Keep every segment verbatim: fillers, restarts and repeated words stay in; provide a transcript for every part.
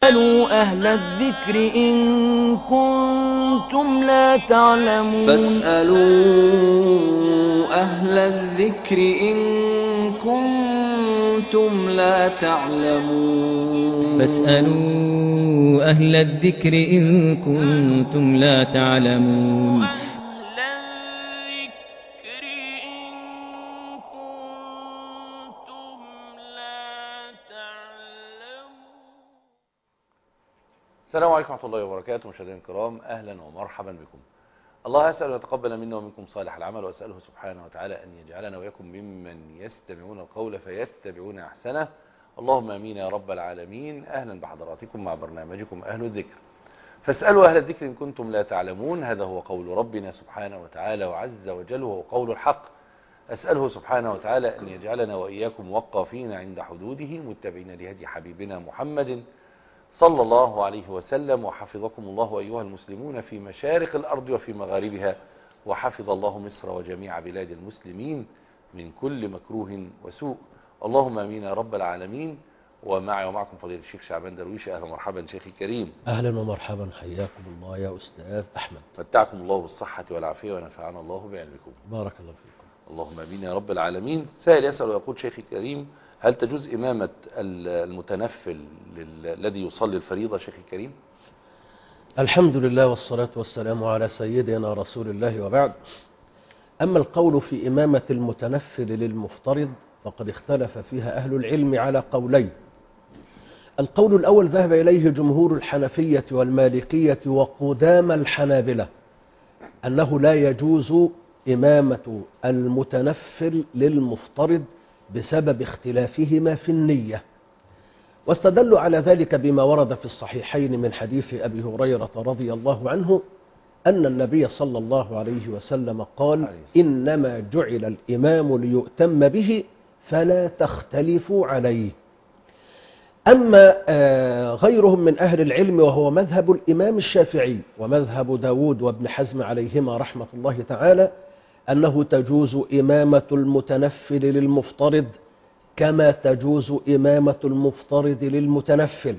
فاسألوا أهل الذكر إن كنتم لا تعلمون فاسألوا أهل الذكر إن كنتم لا تعلمون فاسألوا أهل الذكر إن كنتم لا تعلمون السلام عليكم ورحمة الله وبركاته. مشاهدينا الكرام، أهلا ومرحبا بكم. الله أسأل أن يتقبل منا ومنكم صالح العمل، وأسأله سبحانه وتعالى أن يجعلنا وإياكم ممن يستمعون القول فيتبعون أحسنه. اللهم آمين يا رب العالمين. أهلا بحضراتكم مع برنامجكم أهل الذكر. فاسألوا أهل الذكر إن كنتم لا تعلمون. هذا هو قول ربنا سبحانه وتعالى وعز وجل، وهو قول الحق. أسأله سبحانه وتعالى أن يجعلنا وإياكم وقافين عند حدوده، متبعين لهدي حبيبنا محمد صلى الله عليه وسلم. وحفظكم الله أيها المسلمون في مشارق الأرض وفي مغاربها، وحفظ الله مصر وجميع بلاد المسلمين من كل مكروه وسوء. اللهم آمين يا رب العالمين. ومعي ومعكم فضيلة الشيخ شعبان درويش. أهلا ومرحبا شيخي الكريم. أهلا ومرحبا، حياكم الله يا أستاذ أحمد. متعكم الله بالصحة والعافية ونفعنا الله بعلمكم. بارك الله فيكم. اللهم آمين يا رب العالمين. سائل يسأل ويقول: شيخي الكريم، هل تجوز إمامة المتنفل الذي يصلي الفريضة شيخي الكريم؟ الحمد لله والصلاة والسلام على سيدنا رسول الله، وبعد. أما القول في إمامة المتنفل للمفترض فقد اختلف فيها أهل العلم على قولين. القول الأول ذهب إليه جمهور الحنفية والمالكية وقدام الحنابلة، أنه لا يجوز إمامة المتنفل للمفترض بسبب اختلافهما في النية، واستدلوا على ذلك بما ورد في الصحيحين من حديث أبي هريرة رضي الله عنه أن النبي صلى الله عليه وسلم قال: إنما جعل الإمام ليؤتم به فلا تختلفوا عليه. أما غيرهم من أهل العلم وهو مذهب الإمام الشافعي ومذهب داود وابن حزم عليهما رحمة الله تعالى، أنه تجوز إمامة المتنفل للمفترض كما تجوز إمامة المفترض للمتنفل،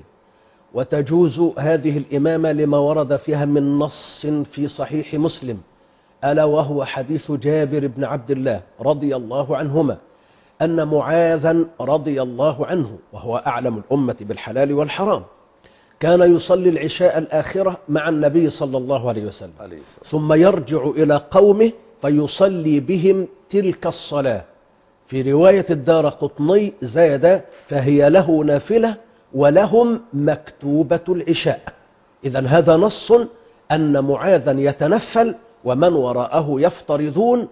وتجوز هذه الإمامة لما ورد فيها من نص في صحيح مسلم، ألا وهو حديث جابر بن عبد الله رضي الله عنهما أن معاذا رضي الله عنه، وهو أعلم الأمة بالحلال والحرام، كان يصلي العشاء الآخرة مع النبي صلى الله عليه وسلم، ثم يرجع إلى قومه فيصلي بهم تلك الصلاة. في رواية الدارقطني زاد: فهي له نافلة ولهم مكتوبة العشاء. إذن هذا نص أن معاذا يتنفل ومن وراءه يفترضون،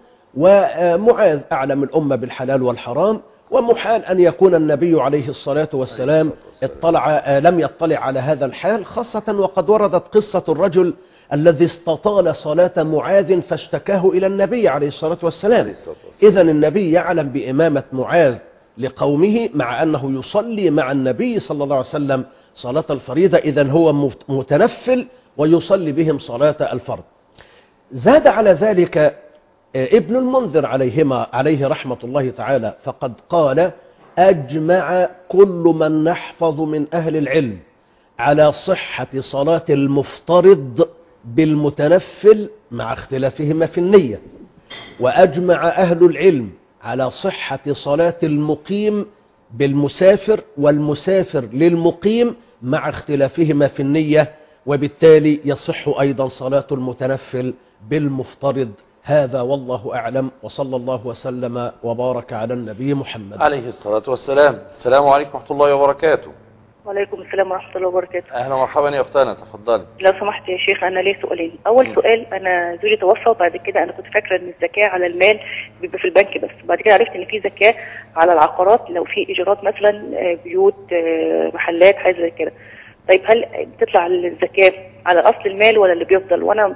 ومعاذ أعلم الأمة بالحلال والحرام، ومحال أن يكون النبي عليه الصلاة والسلام اطلع لم يطلع على هذا الحال، خاصة وقد وردت قصة الرجل الذي استطال صلاة معاذ فاشتكاه إلى النبي عليه الصلاة والسلام. إذن النبي يعلم بإمامة معاذ لقومه مع أنه يصلي مع النبي صلى الله عليه وسلم صلاة الفريضة، إذن هو متنفل ويصلي بهم صلاة الفرض. زاد على ذلك ابن المنذر عليهما عليه رحمة الله تعالى، فقد قال: أجمع كل من نحفظ من أهل العلم على صحة صلاة المفترض بالمتنفل مع اختلافهما في النية، وأجمع أهل العلم على صحة صلاة المقيم بالمسافر والمسافر للمقيم مع اختلافهما في النية، وبالتالي يصح أيضا صلاة المتنفل بالمفترض. هذا والله أعلم، وصلى الله وسلم وبارك على النبي محمد عليه الصلاة والسلام. السلام عليكم ورحمة الله وبركاته. وعليكم السلام ورحمة الله وبركاته. أهلا ومرحبا يا أختنا، تفضلي. لو سمحت يا شيخ، أنا ليه سؤالين. أول م. سؤال: أنا زوجي توفى، وبعد كده أنا كنت فاكرة إن الزكاة على المال بيبقى في البنك بس، بعد كده عرفت إن في زكاة على العقارات لو في إيجارات مثلا بيوت محلات حاجة زي كده. طيب هل بتطلع الزكاة على أصل المال ولا اللي بيفضل؟ وأنا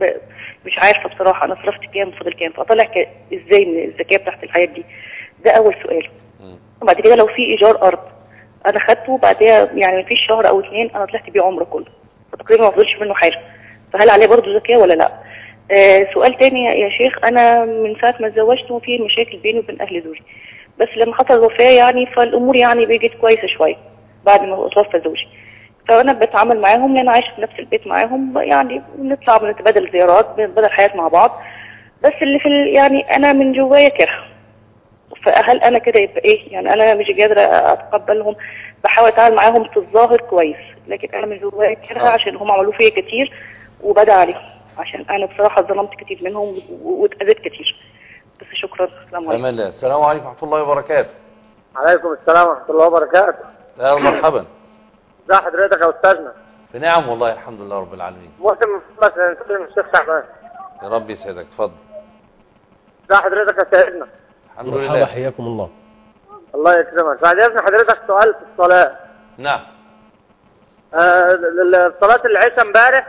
مش عارفة بصراحة أنا صرفت كام وفضل كام، فأطلع إزاي من الزكاة بتاعت الحاجات دي؟ ده أول سؤال. وبعد كده لو في إيجار أرض انا خدته بعدها يعني مفيش شهر او اتنين انا طلعت بيه عمره كله، فتقريبا ما فضلش منه حاجه، فهل عليه برضه زكاه ولا لا؟ آه سؤال تاني يا شيخ: انا من ساعه ما اتزوجت وفي مشاكل بيني وبين اهل زوجي، بس لما حصل الوفاه يعني فالامور يعني بقت كويسه شويه بعد ما توفى زوجي. فانا بتعامل معاهم لان عايشه في نفس البيت معاهم، يعني بنطلع بنتبادل زيارات بنتبادل حياه مع بعض، بس اللي في ال... يعني انا من جوايا كره. فهل انا كده يبقى ايه؟ يعني انا مش قادره اتقبلهم، بحاول اتعامل معاهم في الظاهر كويس، لكن انا من جوايا كره عشان هم عملوا فيا كتير وبدا عليهم، عشان انا بصراحه ظلمت كتير منهم واتاذيت كتير. بس شكرا. السلام عليكم. تمام. السلام عليكم ورحمه الله وبركاته. عليكم السلام ورحمه الله وبركاته. اهلا مرحبا. ازي حضرتك يا استاذنا؟ بنعم والله الحمد لله رب العالمين. محسن من فضلك نسلم الشيخ شعبان. يا رب يسعدك، اتفضل. ازي حضرتك يا سيدنا؟ الحمد مرحبا، لله. حياكم الله. الله يكرمك. بعد اذن حضرتك سؤال في الصلاه. نعم. آه صلاه العشاء امبارح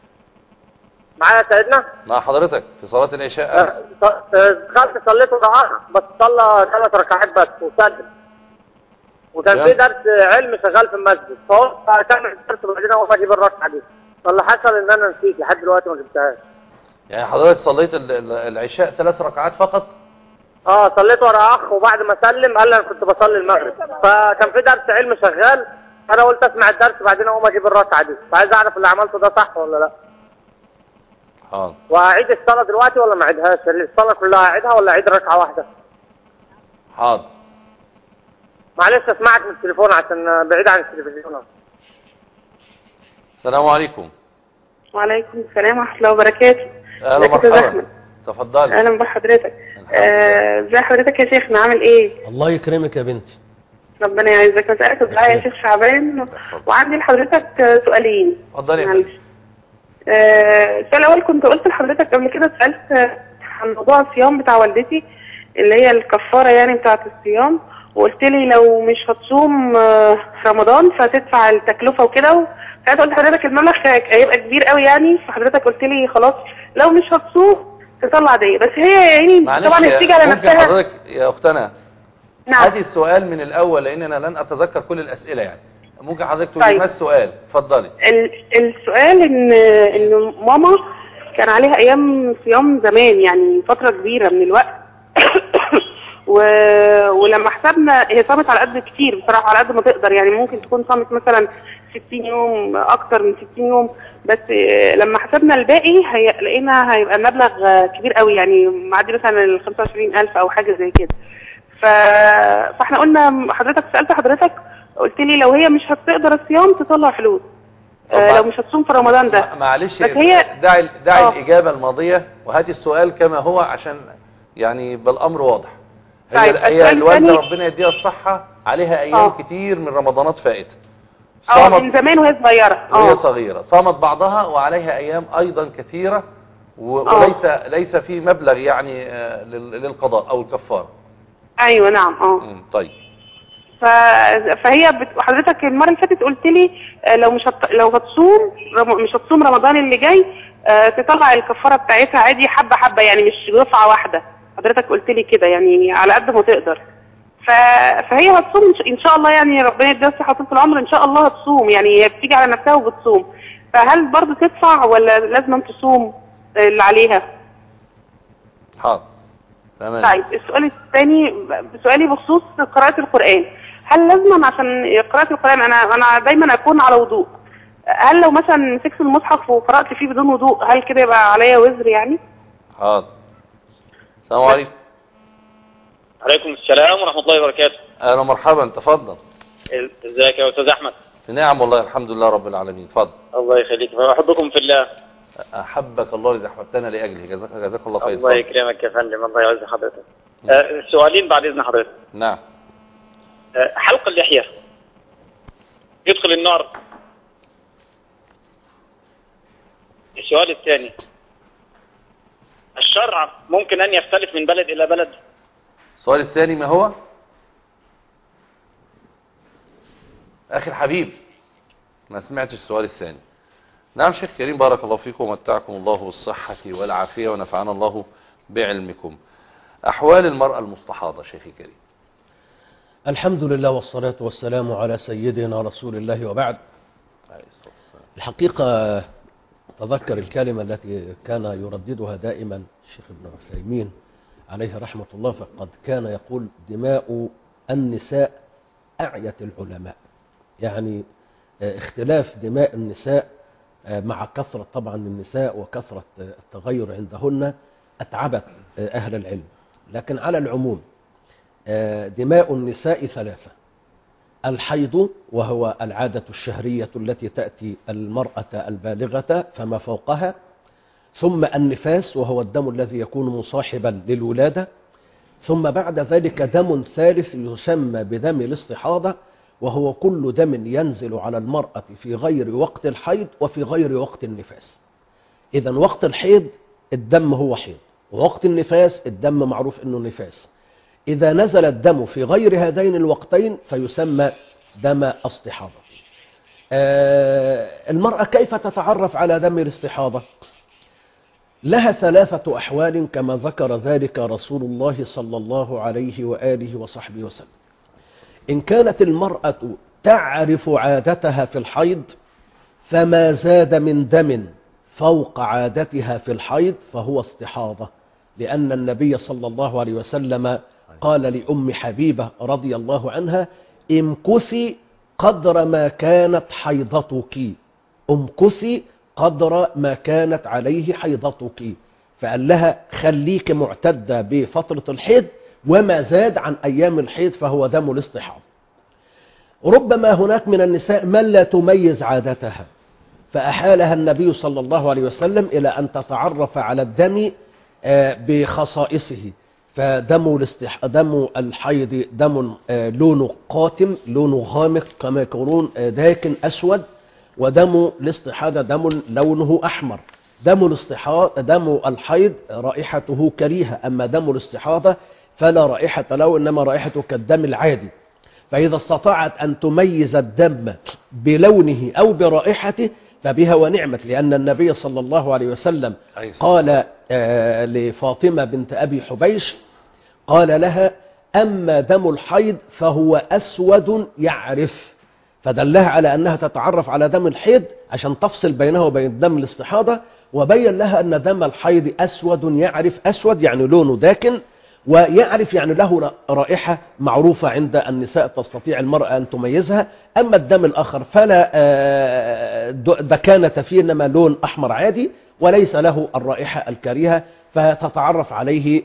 معايا يا سيدنا؟ مع حضرتك في صلاه العشاء امس. دخلت صليت ورا بس صلى ثلاث ركعات بس وسجد، وكان في درس علم شغال في المسجد، فهو كمل الدرس وبعدين اقوم اجيب الركعه دي، فاللي حصل ان انا نسيت لحد دلوقتي ما جبتهاش. يعني حضرتك صليت ال- ال- العشاء ثلاث ركعات فقط؟ اه صليت ورا اخ، وبعد ما سلم قال لي انا كنت بصلي المغرب، فكان في درس علم شغال، انا قلت اسمع الدرس وبعدين اقوم اجيب الركعه دي، فعايز اعرف اللي عملته ده صح ولا لا. حاضر. واعيد الصلاه دلوقتي ولا ما اعيدهاش؟ الصلاه كلها اعيدها ولا اعيد ركعه واحده؟ حاضر. معلش اسمعك من التليفون عشان بعيد عن التلفزيون. السلام عليكم. وعليكم السلام ورحمه الله وبركاته. اهلا مرحبا. تفضلي. اهلا بحضرتك. ازي آه حضرتك يا شيخنا، عامل ايه؟ الله يكرمك يا بنتي. ربنا يعزك. مسألة الدعاء يا شيخ شعبان، وعندي لحضرتك سؤالين. اتفضلي. معلش. آه السؤال الاول كنت قلت لحضرتك قبل كده، سالت عن موضوع الصيام بتاع والدتي اللي هي الكفاره يعني بتاعه الصيام، وقلت لي لو مش هتصوم في رمضان فتدفع التكلفه وكده، ساعتها قلت لحضرتك المبلغ هيبقى كبير قوي يعني، فحضرتك قلت لي خلاص لو مش هتصوم تطلع دي، بس هي يعني طبعا هتيجي على نفسها. ممكن حضرتك يا اختنا نعم هاتي السؤال من الاول لان انا لن اتذكر كل الاسئله يعني، ممكن حضرتك تقولي طيب. ما السؤال؟ اتفضلي. السؤال ان ان ماما كان عليها ايام صيام زمان يعني فتره كبيره من الوقت و... ولما حسبنا هي صامت على قد كتير بصراحه، على قد ما تقدر يعني، ممكن تكون صامت مثلا ستين يوم، اكتر من ستين يوم، بس لما حسبنا الباقي هي لقينا هيبقى المبلغ كبير قوي يعني معدي مثلا ال خمسة وعشرين ألف او حاجه زي كده. ف... فاحنا قلنا حضرتك سالت حضرتك قلت لي لو هي مش هتقدر الصيام تطلع فلوس آه لو مش هتصوم في رمضان ده. معلش هي دعي دعي الاجابه الماضيه وهاتي السؤال كما هو عشان يعني بالامر واضح. هي, طيب هي الوالده ربنا يديها الصحه عليها ايام أوه. كتير من رمضانات فائته. اه من زمان وهي صغيره. وهي صغيره صامت بعضها وعليها ايام ايضا كثيره وليس أوه. ليس في مبلغ يعني للقضاء او الكفاره. ايوه نعم. اه طيب. فهي بت... حضرتك المره اللي فاتت قلت لي لو مش هت... لو هتصوم رم... مش هتصوم رمضان اللي جاي أه تطلع الكفاره بتاعتها عادي حبه حبه يعني مش دفعه واحده، حضرتك قلت لي كده يعني على قد ما تقدر. ف... فهي هتصوم ان شاء الله يعني، ربنا يديها الصحه طول العمر ان شاء الله هتصوم يعني، هي بتيجي على نفسها وبتصوم، فهل برضه تدفع ولا لازم تصوم اللي عليها؟ حاضر تمام. طيب السؤال الثاني سؤالي بخصوص قراءه القران، هل لازم عشان قراءة القرآن أنا أنا دايما أكون على وضوء، هل لو مثلا مسكت المصحف وقرأت فيه بدون وضوء هل كده يبقى عليا وزر يعني؟ حاضر. السلام عليكم. عليكم السلام ورحمة الله وبركاته. أهلا مرحبا تفضل. ازيك يا أستاذ أحمد؟ نعم والله الحمد لله رب العالمين. تفضل. الله يخليك، أحبكم في الله. أحبك الله إذا أحببتنا لأجله. جزاك جزاك الله خير. الله يكرمك يا فندم، الله يعز حضرتك. أه سؤالين بعد إذن حضرتك. نعم. حلق اللحية يدخل النار؟ السؤال الثاني، الشرع ممكن أن يختلف من بلد إلى بلد؟ السؤال الثاني ما هو؟ أخي الحبيب ما سمعتش السؤال الثاني. نعم شيخ كريم بارك الله فيكم ومتعكم الله بالصحة والعافية ونفعنا الله بعلمكم. أحوال المرأة المستحاضة شيخي كريم. الحمد لله والصلاة والسلام على سيدنا رسول الله وبعد. الحقيقة تذكر الكلمة التي كان يرددها دائما الشيخ ابن عثيمين عليه رحمة الله، فقد كان يقول دماء النساء أعيت العلماء، يعني اختلاف دماء النساء مع كثرة طبعا النساء وكثرة التغير عندهن أتعبت أهل العلم. لكن على العموم دماء النساء ثلاثة: الحيض وهو العادة الشهرية التي تأتي المرأة البالغة فما فوقها، ثم النفاس وهو الدم الذي يكون مصاحبا للولادة، ثم بعد ذلك دم ثالث يسمى بدم الاستحاضة، وهو كل دم ينزل على المرأة في غير وقت الحيض وفي غير وقت النفاس. إذا وقت الحيض الدم هو حيض، ووقت النفاس الدم معروف أنه نفاس. إذا نزل الدم في غير هذين الوقتين فيسمى دم استحاضة. آه المرأة كيف تتعرف على دم الاستحاضة؟ لها ثلاثة أحوال كما ذكر ذلك رسول الله صلى الله عليه وآله وصحبه وسلم. إن كانت المرأة تعرف عادتها في الحيض فما زاد من دم فوق عادتها في الحيض فهو استحاضة، لأن النبي صلى الله عليه وسلم قال لأم حبيبة رضي الله عنها: امكثي قدر ما كانت حيضتك، امكثي قدر ما كانت عليه حيضتك. فقال لها خليك معتدة بفترة الحيض، وما زاد عن أيام الحيض فهو دم الاستحاضة. ربما هناك من النساء من لا تميز عادتها، فأحالها النبي صلى الله عليه وسلم إلى أن تتعرف على الدم بخصائصه. فدم الاستح... دم الحيض دم لونه قاتم، لونه غامق كما يقولون داكن أسود، ودم الاستحاضة دم لونه أحمر. دم الاستحاضة دم الحيض رائحته كريهة، أما دم الاستحاضة فلا رائحة له، إنما رائحته كالدم العادي. فإذا استطاعت أن تميز الدم بلونه أو برائحته فبها ونعمت، لأن النبي صلى الله عليه وسلم قال آه لفاطمة بنت أبي حبيش، قال لها: أما دم الحيض فهو أسود يعرف. فدلها على أنها تتعرف على دم الحيض عشان تفصل بينه وبين دم الاستحاضة، وبين لها أن دم الحيض أسود يعرف. أسود يعني لونه داكن، ويعرف يعني له رائحة معروفة عند النساء تستطيع المرأة أن تميزها. أما الدم الآخر فلا دكانة فيه، إنما لون أحمر عادي وليس له الرائحة الكريهة، فتتعرف عليه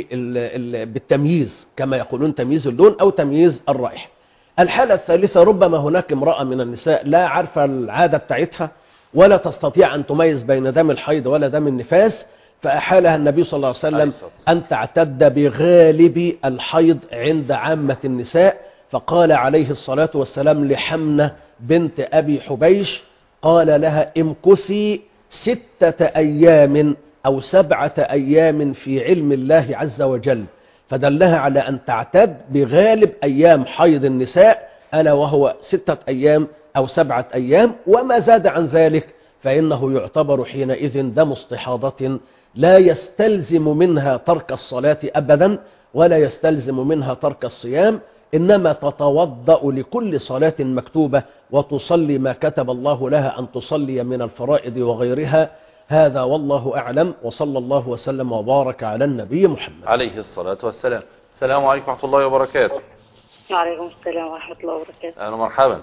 بالتمييز كما يقولون، تمييز اللون أو تمييز الرائحة. الحالة الثالثة: ربما هناك امرأة من النساء لا عارفة العادة بتاعتها ولا تستطيع أن تميز بين دم الحيض ولا دم النفاس، فأحالها النبي صلى الله عليه وسلم أن تعتد بغالب الحيض عند عامة النساء. فقال عليه الصلاة والسلام لحمنة بنت أبي حبيش، قال لها: امكثي ستة أيام أو سبعة أيام في علم الله عز وجل. فدلها على أن تعتد بغالب أيام حيض النساء، ألا وهو ستة أيام أو سبعة أيام، وما زاد عن ذلك فإنه يعتبر حينئذ دم استحاضة لا يستلزم منها ترك الصلاة أبدا، ولا يستلزم منها ترك الصيام، إنما تتوضأ لكل صلاة مكتوبة وتصلي ما كتب الله لها أن تصلي من الفرائض وغيرها. هذا والله أعلم، وصلى الله وسلم وبارك على النبي محمد عليه الصلاة والسلام. السلام عليكم ورحمة الله وبركاته. وعليكم السلام ورحمة الله وبركاته. أهلا ومرحبا.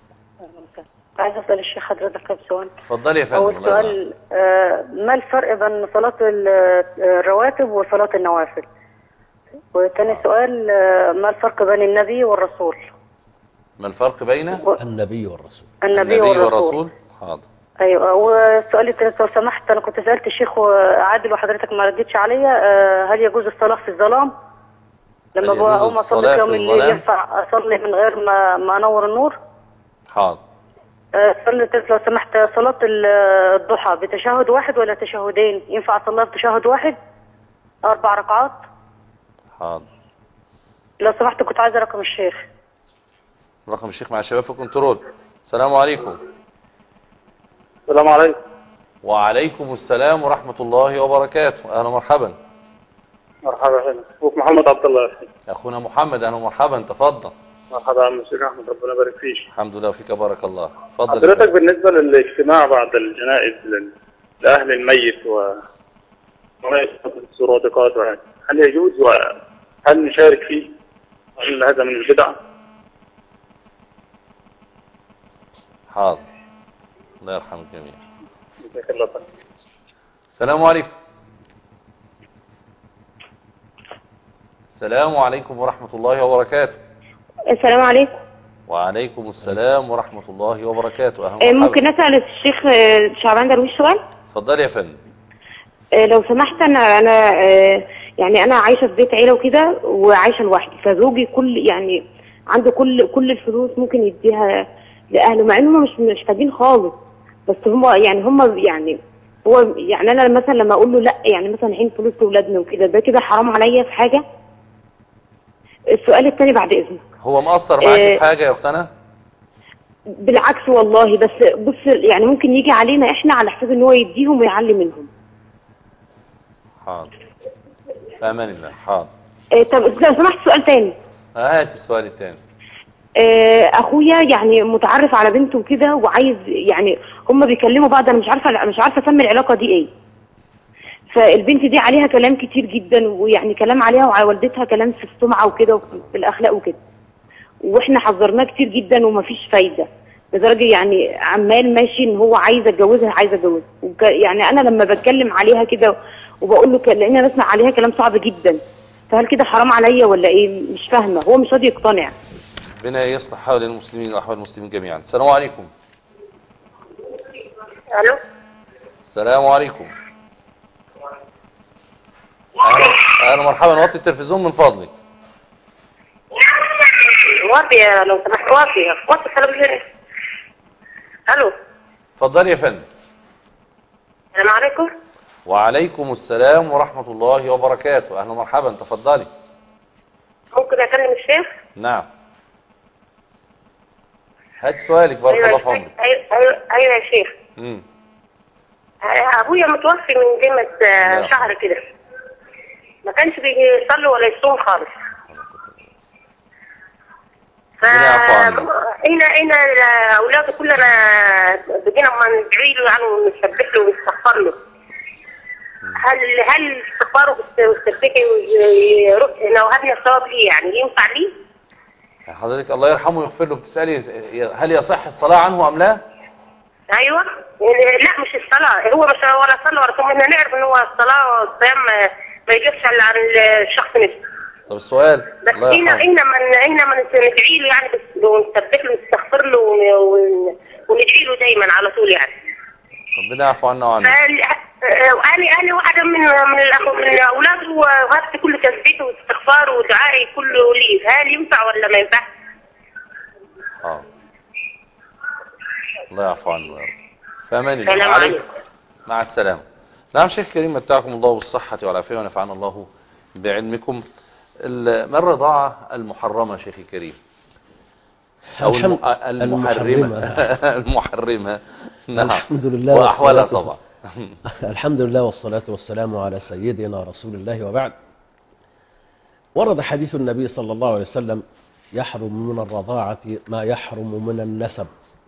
عايز أسأل الشيخ حضرتك كم سؤال. اتفضلي يا فندم. أول سؤال: آه ما الفرق بين صلاة الرواتب وصلاة النوافل؟ وثاني سؤال: آه ما الفرق بين النبي والرسول؟ ما الفرق بين و... النبي والرسول؟ النبي, النبي والرسول. والرسول. حاضر. ايوه. والسؤال الثالث لو سمحت، انا كنت سالت الشيخ عادل وحضرتك ما ردتش عليا، هل يجوز الصلاه في الظلام؟ لما بقوم اصلي يوم الليل ينفع اصلي من غير ما ما انور النور؟ حاضر. السؤال الثالث لو سمحت: صلاه الضحى بتشهد واحد ولا تشهدين؟ ينفع اصليها بتشهد واحد اربع ركعات؟ حاضر. لو سمحت كنت عايزه رقم الشيخ. رقم الشيخ مع الشباب في كنترول. السلام عليكم. السلام عليكم. وعليكم السلام ورحمة الله وبركاته. أهلا ومرحبا. مرحبا هنا أخوك محمد عبد الله. أخونا محمد، أهلا ومرحبا، تفضل. مرحبا يا عم الشيخ أحمد، ربنا يبارك فيك. الحمد لله وفيك بارك الله. تفضل. حضرتك بالنسبة للاجتماع بعد الجنائز لأهل الميت و السرادقات، هل يجوز وهل نشارك فيه؟ هل هذا من البدع؟ حاضر. الله يرحم الجميع. جزاك الله خير. السلام عليكم. السلام عليكم ورحمة الله وبركاته. السلام عليكم. وعليكم السلام ورحمة الله وبركاته. أهلا آه، ومرحبا. ممكن اسال الشيخ آه، شعبان درويش سؤال؟ اتفضلي يا فندم. آه، لو سمحت، انا انا آه، يعني انا عايشه في بيت عيله وكده وعايشه لوحدي، فزوجي كل يعني عنده كل كل الفلوس ممكن يديها لاهله، مع انهم مش مش محتاجين خالص، بس هم يعني هم يعني هو يعني انا مثلا لما اقول له لا، يعني مثلا عين فلوس لاولادنا وكده، ده كده حرام عليا في حاجه؟ السؤال الثاني بعد اذنك. هو مقصر معاكي آه، في حاجة يا اختنا؟ بالعكس والله، بس بص يعني ممكن يجي علينا احنا على حساب ان هو يديهم ويعلي منهم. حاضر. في امان الله. حاضر. آه، طب لو سمحت سؤال تاني. هات السؤال الثاني. آه، اخويا يعني متعرف على بنته وكده وعايز، يعني هم بيكلموا بعض، انا مش عارفه مش عارفه اسمي العلاقه دي ايه. فالبنت دي عليها كلام كتير جدا، ويعني كلام عليها وعلى والدتها كلام في السمعه وكده وفي الاخلاق وكده، واحنا حذرناه كتير جدا ومفيش فايده، لدرجه يعني عمال ماشي ان هو عايز اتجوزها عايز اتجوزها، يعني انا لما بتكلم عليها كده وبقول له، لان انا بسمع عليها كلام صعب جدا، فهل كده حرام عليا ولا ايه؟ مش فاهمه، هو مش راضي يقتنع. ربنا يصلح حال المسلمين واحوال المسلمين جميعا. السلام عليكم. الو. السلام عليكم. اهلا اهلا مرحبا. وطي التلفزيون من فضلك. وطي لو سمحت. وطي وطي التلفزيون. الو. اتفضلي يا فندم. السلام عليكم. وعليكم السلام ورحمة الله وبركاته. اهلا مرحبا. تفضلي. ممكن اكلم الشيخ؟ نعم. هات سؤالك بارك أيوة الله في عمرك. ايوه ايوه ايوه يا شيخ. امم ابويا متوفي من قيمه شهر كده، ما كانش بيصلي ولا يصوم خالص. ف هنا هنا اولاده كلنا بقينا ما ندعي له يعني ونسبح له ونستغفر له. هل هل استغفاره والتسبيح يروح لو هدنا الثواب ليه، يعني ينفع ليه؟ حضرتك الله يرحمه ويغفر له بتسألي هل يصح الصلاة عنه أم لا؟ ايوه. لا مش الصلاة، هو مش ولا صلى ولا صوم، احنا نعرف ان هو الصلاة والصيام ما يجيبش الا عن الشخص نفسه. طب السؤال بس هنا هنا من هنا من ندعي له يعني، بس ونسبح له ونستغفر له وندعي له دايما على طول يعني. ربنا يعفو عنا وعنه. انا انا واحده من من من اولاده وهات كل تسبيحه واستغفاره ودعائي كله ليه، هل ينفع ولا ما ينفعش؟ اه الله يعفو عنه يا رب. فامان الله. السلام عليكم. مع السلامه. نعم شيخ كريم، متعكم الله بالصحه والعافيه ونفعنا الله بعلمكم. ما الرضاعه المحرمه شيخي الكريم؟ او الم... المحرمه المحرمه. نعم. الحمد لله واحوالها طبعا. الحمد لله والصلاة والسلام على سيدنا رسول الله وبعد. ورد حديث النبي صلى الله عليه وسلم: يحرم من الرضاعة ما يحرم من النسب،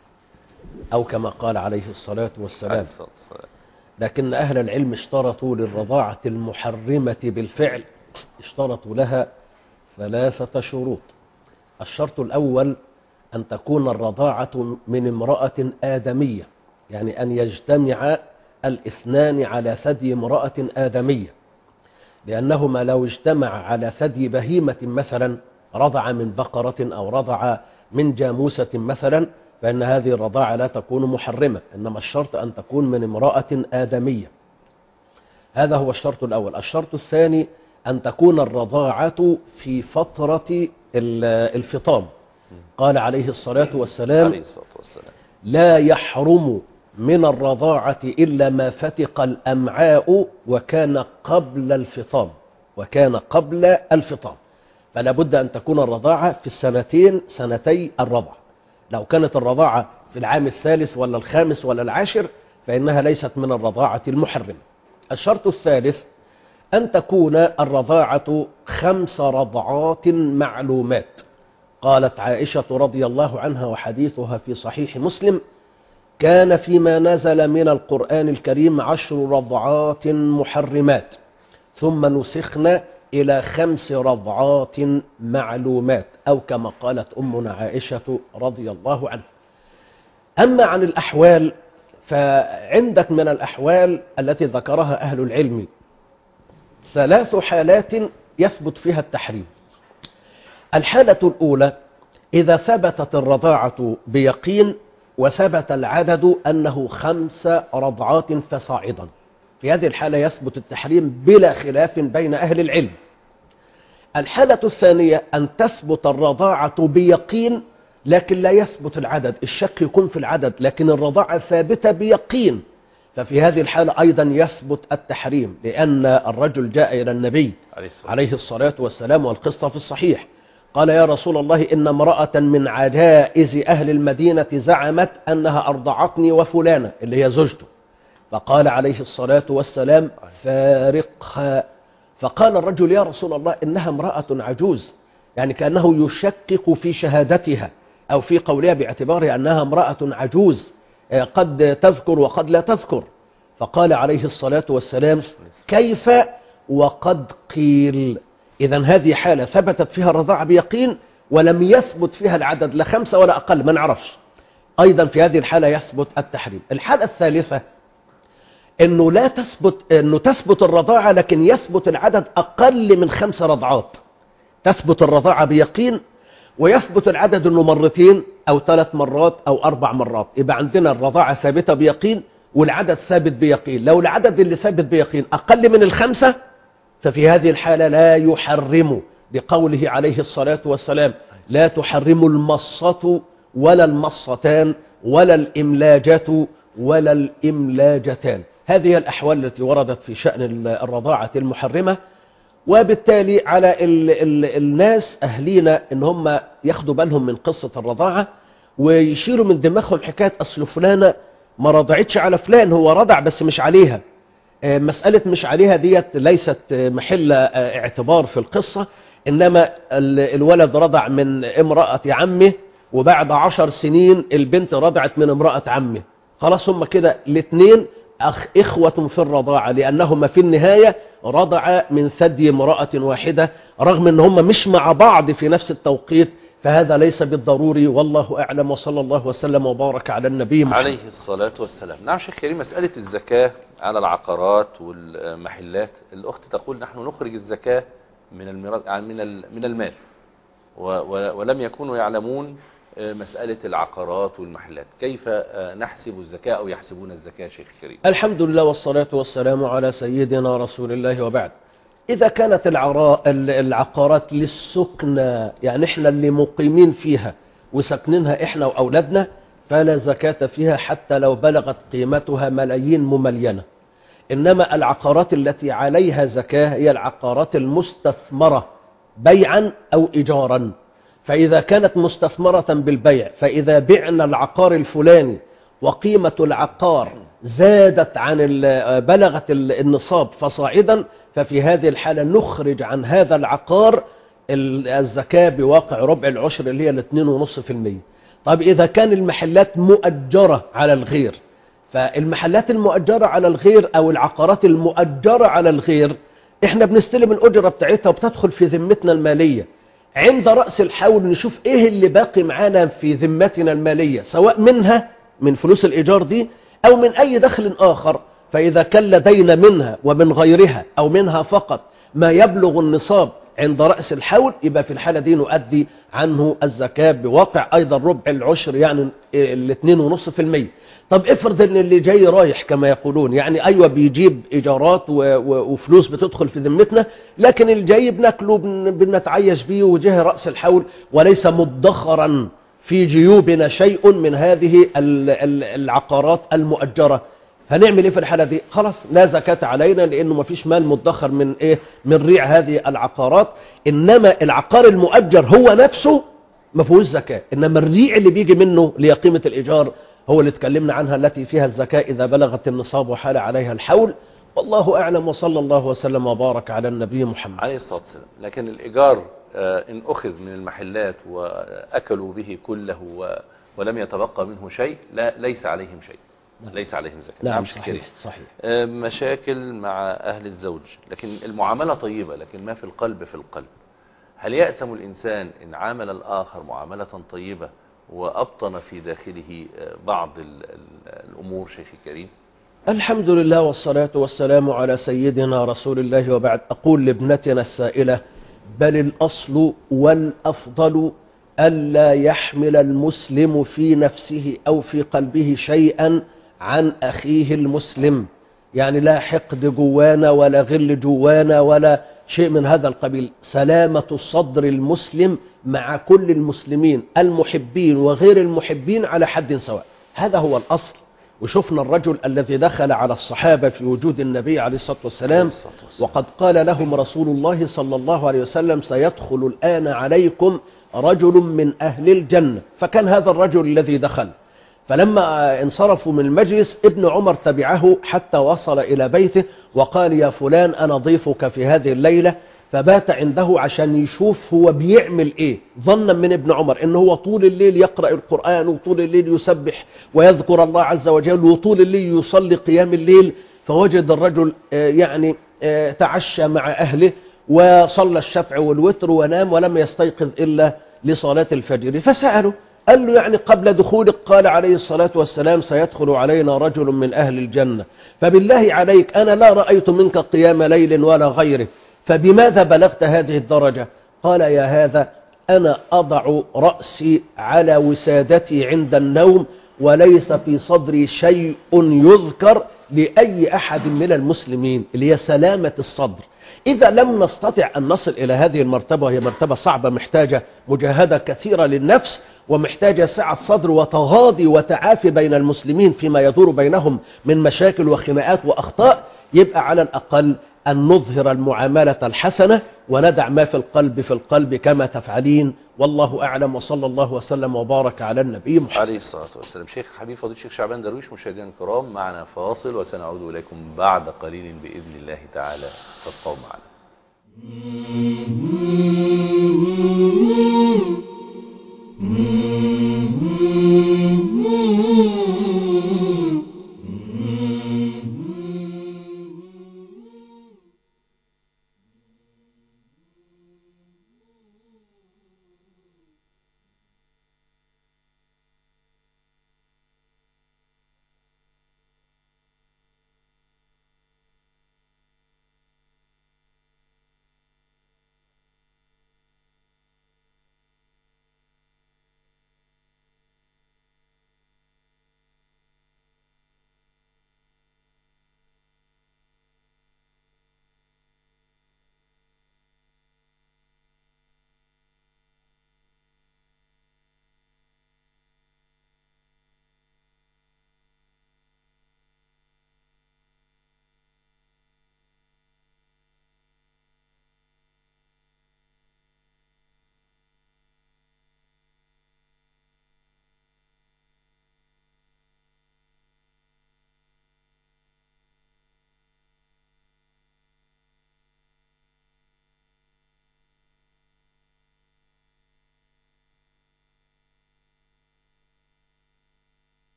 أو كما قال عليه الصلاة والسلام. لكن أهل العلم اشترطوا للرضاعة المحرمة بالفعل، اشترطوا لها ثلاثة شروط. الشرط الأول أن تكون الرضاعة من امرأة آدمية، يعني أن يجتمع الاثنان على ثدي امرأة آدمية، لأنهما لو اجتمع على ثدي بهيمة مثلا، رضع من بقرة أو رضع من جاموسة مثلا، فإن هذه الرضاعة لا تكون محرمة، إنما الشرط أن تكون من امرأة آدمية. هذا هو الشرط الأول. الشرط الثاني أن تكون الرضاعة في فترة الفطام. قال عليه الصلاة والسلام: لا يحرم من الرضاعة إلا ما فتق الأمعاء وكان قبل الفطام وكان قبل الفطام فلا بد أن تكون الرضاعة في السنتين سنتي الرضع. لو كانت الرضاعة في العام الثالث ولا الخامس ولا العاشر فإنها ليست من الرضاعة المحرمة. الشرط الثالث أن تكون الرضاعة خمس رضعات معلومات. قالت عائشة رضي الله عنها وحديثها في صحيح مسلم: كان فيما نزل من القرآن الكريم عشر رضعات محرمات ثم نسخنا إلى خمس رضعات معلومات، أو كما قالت أمنا عائشة رضي الله عنها. أما عن الأحوال فعندك من الأحوال التي ذكرها أهل العلم ثلاث حالات يثبت فيها التحريم. الحالة الأولى إذا ثبتت الرضاعة بيقين وثبت العدد أنه خمس رضعات فصاعدا، في هذه الحالة يثبت التحريم بلا خلاف بين أهل العلم. الحالة الثانية أن تثبت الرضاعة بيقين لكن لا يثبت العدد، الشك يكون في العدد لكن الرضاعة ثابتة بيقين، ففي هذه الحالة أيضا يثبت التحريم، لأن الرجل جاء إلى النبي عليه الصلاة والسلام والقصة في الصحيح قال يا رسول الله إن امرأة من عجائز أهل المدينة زعمت أنها أرضعتني وفلانة اللي هي زوجته، فقال عليه الصلاة والسلام فارقها. فقال الرجل يا رسول الله إنها امرأة عجوز، يعني كأنه يشكك في شهادتها أو في قولها باعتبار أنها امرأة عجوز قد تذكر وقد لا تذكر. فقال عليه الصلاة والسلام كيف وقد قيل. إذن هذه حالة ثبتت فيها الرضاعة بيقين ولم يثبت فيها العدد لا خمسة ولا أقل، ما نعرفش، أيضا في هذه الحالة يثبت التحريم. الحالة الثالثة أنه لا تثبت أنه تثبت الرضاعة لكن يثبت العدد أقل من خمس رضعات، تثبت الرضاعة بيقين ويثبت العدد أنه مرتين أو ثلاث مرات أو أربع مرات، يبقى عندنا الرضاعة ثابتة بيقين والعدد ثابت بيقين. لو العدد اللي ثابت بيقين أقل من الخمسة ففي هذه الحالة لا يحرم، لقوله عليه الصلاة والسلام لا تحرم المصة ولا المصتان ولا الإملاجة ولا الإملاجتان. هذه الأحوال التي وردت في شأن الرضاعة المحرمة، وبالتالي على ال ال الناس أهلين إن هم ياخدوا بالهم من قصة الرضاعة ويشيروا من دماغهم حكاية أصل فلانة ما رضعتش على فلان، هو رضع بس مش عليها. مسألة مش عليها ديت ليست محل اعتبار في القصة، إنما الولد رضع من امرأة عمه وبعد عشر سنين البنت رضعت من امرأة عمه، خلاص هم كده الاثنين أخ إخوة في الرضاعة لأنهما في النهاية رضع من ثدي امرأة واحدة، رغم أن هم مش مع بعض في نفس التوقيت، فهذا ليس بالضروري والله أعلم. وصلى الله وسلم وبارك على النبي محمد عليه الصلاة والسلام. نعم شيخ كريم، مسألة الزكاة على العقارات والمحلات، الأخت تقول نحن نخرج الزكاة من الميراث من من المال ولم يكونوا يعلمون مسألة العقارات والمحلات، كيف نحسب الزكاة أو يحسبون الزكاة شيخ كريم؟ الحمد لله والصلاة والسلام على سيدنا رسول الله وبعد. إذا كانت العقارات للسكنى، يعني إحنا اللي مقيمين فيها وسكنينها إحنا وأولادنا، فلا زكاة فيها حتى لو بلغت قيمتها ملايين مملينة. إنما العقارات التي عليها زكاة هي العقارات المستثمرة بيعا أو إيجارا. فإذا كانت مستثمرة بالبيع، فإذا بعنا العقار الفلاني وقيمة العقار زادت عن بلغت النصاب فصاعدا، ففي هذه الحالة نخرج عن هذا العقار الزكاة بواقع ربع العشر اللي هي الاثنين ونص في المية. طيب إذا كان المحلات مؤجرة على الغير، فالمحلات المؤجرة على الغير أو العقارات المؤجرة على الغير إحنا بنستلم الأجرة بتاعتها وبتدخل في ذمتنا المالية. عند رأس الحول نشوف إيه اللي باقي معانا في ذمتنا المالية، سواء منها من فلوس الإيجار دي أو من أي دخل آخر. فإذا كان لدينا منها ومن غيرها أو منها فقط ما يبلغ النصاب عند رأس الحول، يبقى في الحالة دي نؤدي عنه الزكاة بواقع أيضا ربع العشر، يعني الاثنين ونص في المية. طب افرض ان اللي جاي رايح كما يقولون، يعني أيوة بيجيب إيجارات وفلوس بتدخل في ذمتنا، لكن اللي جاي بناكله بنتعيش بيه وجه رأس الحول وليس مدخرا في جيوبنا شيء من هذه العقارات المؤجرة، هنعمل ايه في الحالة دي؟ خلاص لا زكاة علينا، لانه ما فيش مال مدخر من ايه من ريع هذه العقارات. انما العقار المؤجر هو نفسه ما فيهوش زكاة، انما الريع اللي بيجي منه لقيمة الايجار هو اللي اتكلمنا عنها التي فيها الزكاة اذا بلغت النصاب وحال عليها الحول. والله اعلم، وصلى الله وسلم وبارك على النبي محمد عليه الصلاة والسلام. لكن الايجار ان اخذ من المحلات واكلوا به كله ولم يتبقى منه شيء، لا ليس عليهم شيء، ليس عليهم زكاة. نعم صحيح صحيح. مشاكل مع أهل الزوج، لكن المعاملة طيبة لكن ما في القلب في القلب. هل يأتم الإنسان إن عامل الآخر معاملة طيبة وأبطن في داخله بعض الأمور شيخي الكريم؟ الحمد لله والصلاة والسلام على سيدنا رسول الله، وبعد. أقول لابنتنا السائلة: بل الأصل والأفضل ألا يحمل المسلم في نفسه أو في قلبه شيئا عن أخيه المسلم، يعني لا حقد جوانا ولا غل جوانا ولا شيء من هذا القبيل. سلامة الصدر المسلم مع كل المسلمين المحبين وغير المحبين على حد سواء، هذا هو الأصل. وشفنا الرجل الذي دخل على الصحابة في وجود النبي عليه الصلاة والسلام وقد قال لهم رسول الله صلى الله عليه وسلم: سيدخل الآن عليكم رجل من أهل الجنة. فكان هذا الرجل الذي دخل، فلما انصرفوا من المجلس ابن عمر تبعه حتى وصل إلى بيته وقال: يا فلان أنا ضيفك في هذه الليلة. فبات عنده عشان يشوف هو بيعمل ايه، ظنا من ابن عمر ان هو طول الليل يقرأ القرآن وطول الليل يسبح ويذكر الله عز وجل وطول الليل يصلي قيام الليل. فوجد الرجل يعني تعشى مع أهله وصلى الشفع والوتر ونام ولم يستيقظ إلا لصلاة الفجر. فسأله، قال له: يعني قبل دخولك قال عليه الصلاة والسلام: سيدخل علينا رجل من أهل الجنة، فبالله عليك أنا لا رأيت منك قيام ليل ولا غيره، فبماذا بلغت هذه الدرجة؟ قال: يا هذا أنا أضع رأسي على وسادتي عند النوم وليس في صدري شيء يذكر لأي أحد من المسلمين، اللي هي سلامة الصدر. إذا لم نستطع أن نصل إلى هذه المرتبة، وهي مرتبة صعبة محتاجة مجاهدة كثيرة للنفس ومحتاجة سعة صدر وتغاضي وتعافي بين المسلمين فيما يدور بينهم من مشاكل وخناقات وأخطاء، يبقى على الأقل أن نظهر المعاملة الحسنة وندع ما في القلب في القلب كما تفعلين. والله أعلم، وصلى الله وسلم وبارك على النبي محمد عليه الصلاة والسلام. شيخ حبيب فضيل الشيخ شعبان درويش، مشاهدينا الكرام معنا فاصل وسنعود إليكم بعد قليل بإذن الله تعالى، فابقوا معنا.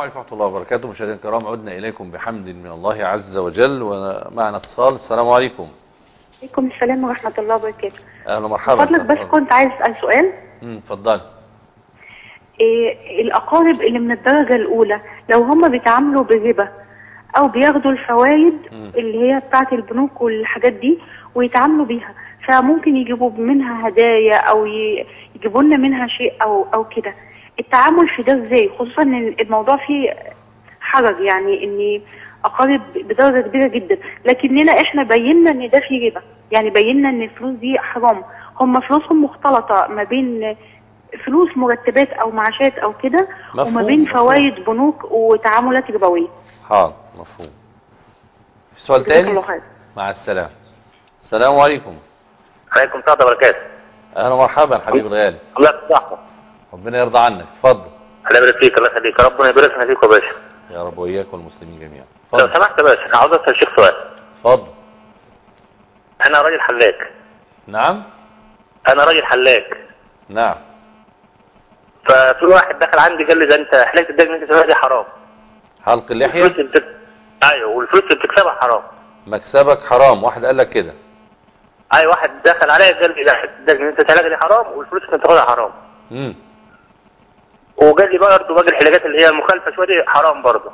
عليكم ورحمة الله وبركاته. مشاهدينا الكرام، عدنا إليكم بحمد من الله عز وجل ومعنا اتصال. السلام عليكم. عليكم السلام ورحمة الله وبركاته. أهلا ومرحبا. فضلك بس كنت عايز أسأل سؤال. امم اتفضلي. إيه الأقارب اللي من الدرجة الأولى لو هم بيتعاملوا بالربا أو بياخدوا الفوائد اللي هي بتاعة البنوك والحاجات دي ويتعاملوا بيها، فممكن يجيبوا منها هدايا أو يجيبوا لنا منها شيء أو أو كده، التعامل في ده ازاي؟ خصوصا ان الموضوع فيه حرج، يعني ان اقارب بدرجه كبيره جدا، لكننا احنا بينا ان ده فيه ربا، يعني بينا ان الفلوس دي حرام، هم فلوسهم مختلطه ما بين فلوس مرتبات او معاشات او كده وما بين فوائد بنوك وتعاملات ربويه. حاضر، مفهوم. في سؤال تاني؟ مع السلامه. السلام عليكم. عليكم السلام وبركاته. اهلا ومرحبا حبيبي الغالي. الله يصحك. ربنا يرضى عنك، اتفضل. الله يبارك فيك، الله يخليك، ربنا يبارك فيك يا باشا. يا رب وإياك والمسلمين جميعا. لو سمحت يا باشا، انا عاوز اسال الشيخ سؤال. اتفضل. انا راجل حلاق. نعم. انا راجل حلاق. نعم. ففي واحد دخل عندي قال لي ده انت حلاقه الدجن انت سويها دي حرام. حلق اللحيه؟ بتك... ايوه، والفلوس اللي بتكسبها حرام. مكسبك حرام، واحد قال لك كده؟ ايوه، واحد دخل عليا قال لي لا الدجن انت حلاقه دي حرام والفلوس اللي بتاخدها حرام. امم وقال لي برضه باقي الحلاقات اللي هي المخالفه شويه دي حرام برضه.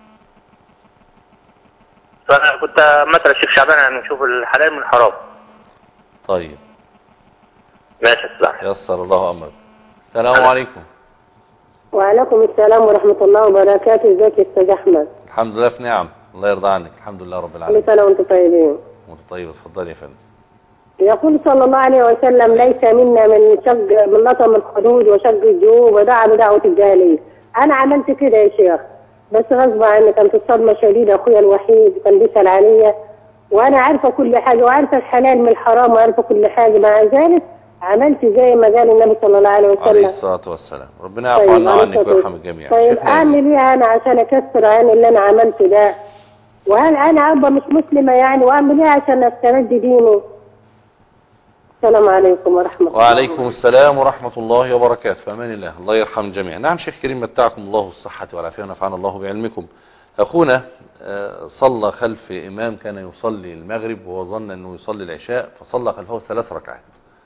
فانا كنت مثلا الشيخ شعبان يعني نشوف الحلال من الحرام. طيب ماشي يا استاذ. يسر الله امرك. السلام عليكم. وعليكم السلام ورحمه الله وبركاته. ازيك يا استاذ احمد؟ الحمد لله في نعم، الله يرضى عنك. الحمد لله رب العالمين. كل سنه وانتم طيبين. وانت طيب. اتفضلي يا فندم. يقول صلى الله عليه وسلم ليس منا من شق من لطم الخدود وشق الجيوب ودعا بدعوه الجاهليه. انا عملت كده يا شيخ بس غصب عني، كانت الصدمه شديده، اخويا الوحيد كان بيسال عليا وانا عارفه كل حاجه وعارفه الحلال من الحرام وعارفه كل حاجه، مع ذلك عملت زي ما قال النبي صلى الله عليه وسلم عليه الصلاه والسلام. ربنا يعفو عنا عنك ويرحم الجميع. طيب اعمل ايه انا عشان اكسر عن اللي انا عملته ده؟ وهل انا ابقى مش مسلمه يعني؟ واعمل ايه عشان استرد ديني؟ السلام عليكم ورحمة الله. وعليكم السلام ورحمة الله وبركاته. في أمان الله. الله يرحم الجميع. نعم شيخ كريم، متعكم الله الصحة والعافية ونفعنا الله بعلمكم. أخونا صلى خلف إمام كان يصلي المغرب وظن أنه يصلي العشاء، فصلى خلفه ثلاث ركعات،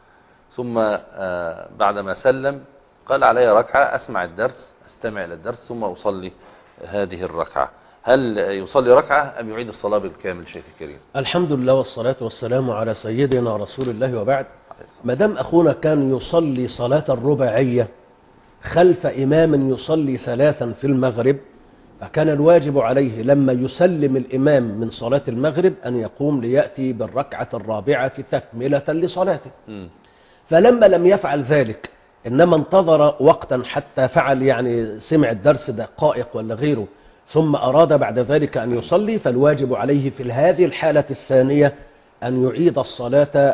ثم بعدما سلم قال علي ركعة أسمع الدرس أستمع إلى الدرس ثم أصلي هذه الركعة. هل يصلي ركعة أم يعيد الصلاة بالكامل شيخ الكريم؟ الحمد لله والصلاة والسلام على سيدنا رسول الله وبعد. مدام أخونا كان يصلي صلاة الرباعية خلف إمام يصلي ثلاثا في المغرب، فكان الواجب عليه لما يسلم الإمام من صلاة المغرب أن يقوم ليأتي بالركعة الرابعة تكملة لصلاته. م. فلما لم يفعل ذلك إنما انتظر وقتا حتى فعل، يعني سمع الدرس دقائق ولا غيره، ثم أراد بعد ذلك أن يصلي، فالواجب عليه في هذه الحالة الثانية أن يعيد الصلاة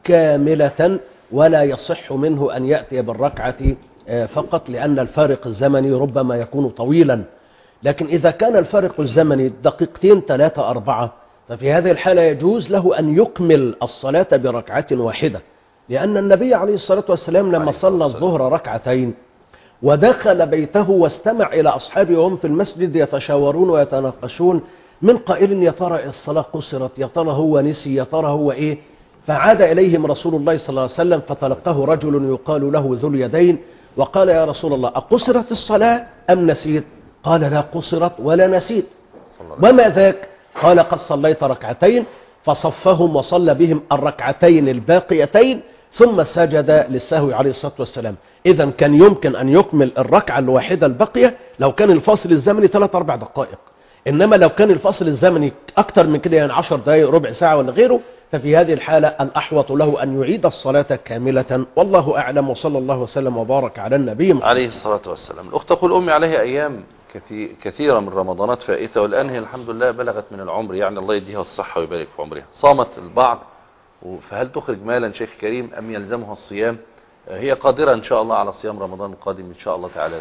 كاملة ولا يصح منه أن يأتي بالركعة فقط، لأن الفارق الزمني ربما يكون طويلا. لكن إذا كان الفارق الزمني دقيقتين ثلاثة أربعة ففي هذه الحالة يجوز له أن يكمل الصلاة بركعة واحدة، لأن النبي عليه الصلاة والسلام لما صلى الظهر ركعتين ودخل بيته واستمع إلى أصحابه وهم في المسجد يتشاورون ويتناقشون من قائل يا ترى الصلاة قصرت، يا ترى هو نسي، يا ترى هو إيه، فعاد إليهم رسول الله صلى الله عليه وسلم فتلقاه رجل يقال له ذو اليدين وقال يا رسول الله أقصرت الصلاة أم نسيت؟ قال لا قصرت ولا نسيت. وما ذاك؟ قال قد صليت ركعتين، فصفهم وصلى بهم الركعتين الباقيتين ثم سجد للسهو عليه الصلاة والسلام. إذا كان يمكن أن يكمل الركعة الواحدة الباقية لو كان الفاصل الزمني ثلاث أربع دقائق، إنما لو كان الفاصل الزمني أكثر من كده يعني عشر دقائق ربع ساعة ولا غيره، ففي هذه الحالة الأحوط له أن يعيد الصلاة كاملة، والله أعلم. وصلى الله وسلم وبارك على النبي محمد عليه الصلاة والسلام. الأخت تقول أمي عليها أيام كثيرة من رمضانات فائتة والآن هي الحمد لله بلغت من العمر، يعني الله يديها الصحة ويبارك في عمرها، صامت البعض، فهل تخرج مالا شيخ كريم أم يلزمها الصيام؟ هي قادرة إن شاء الله على صيام رمضان القادم إن شاء الله تعالى،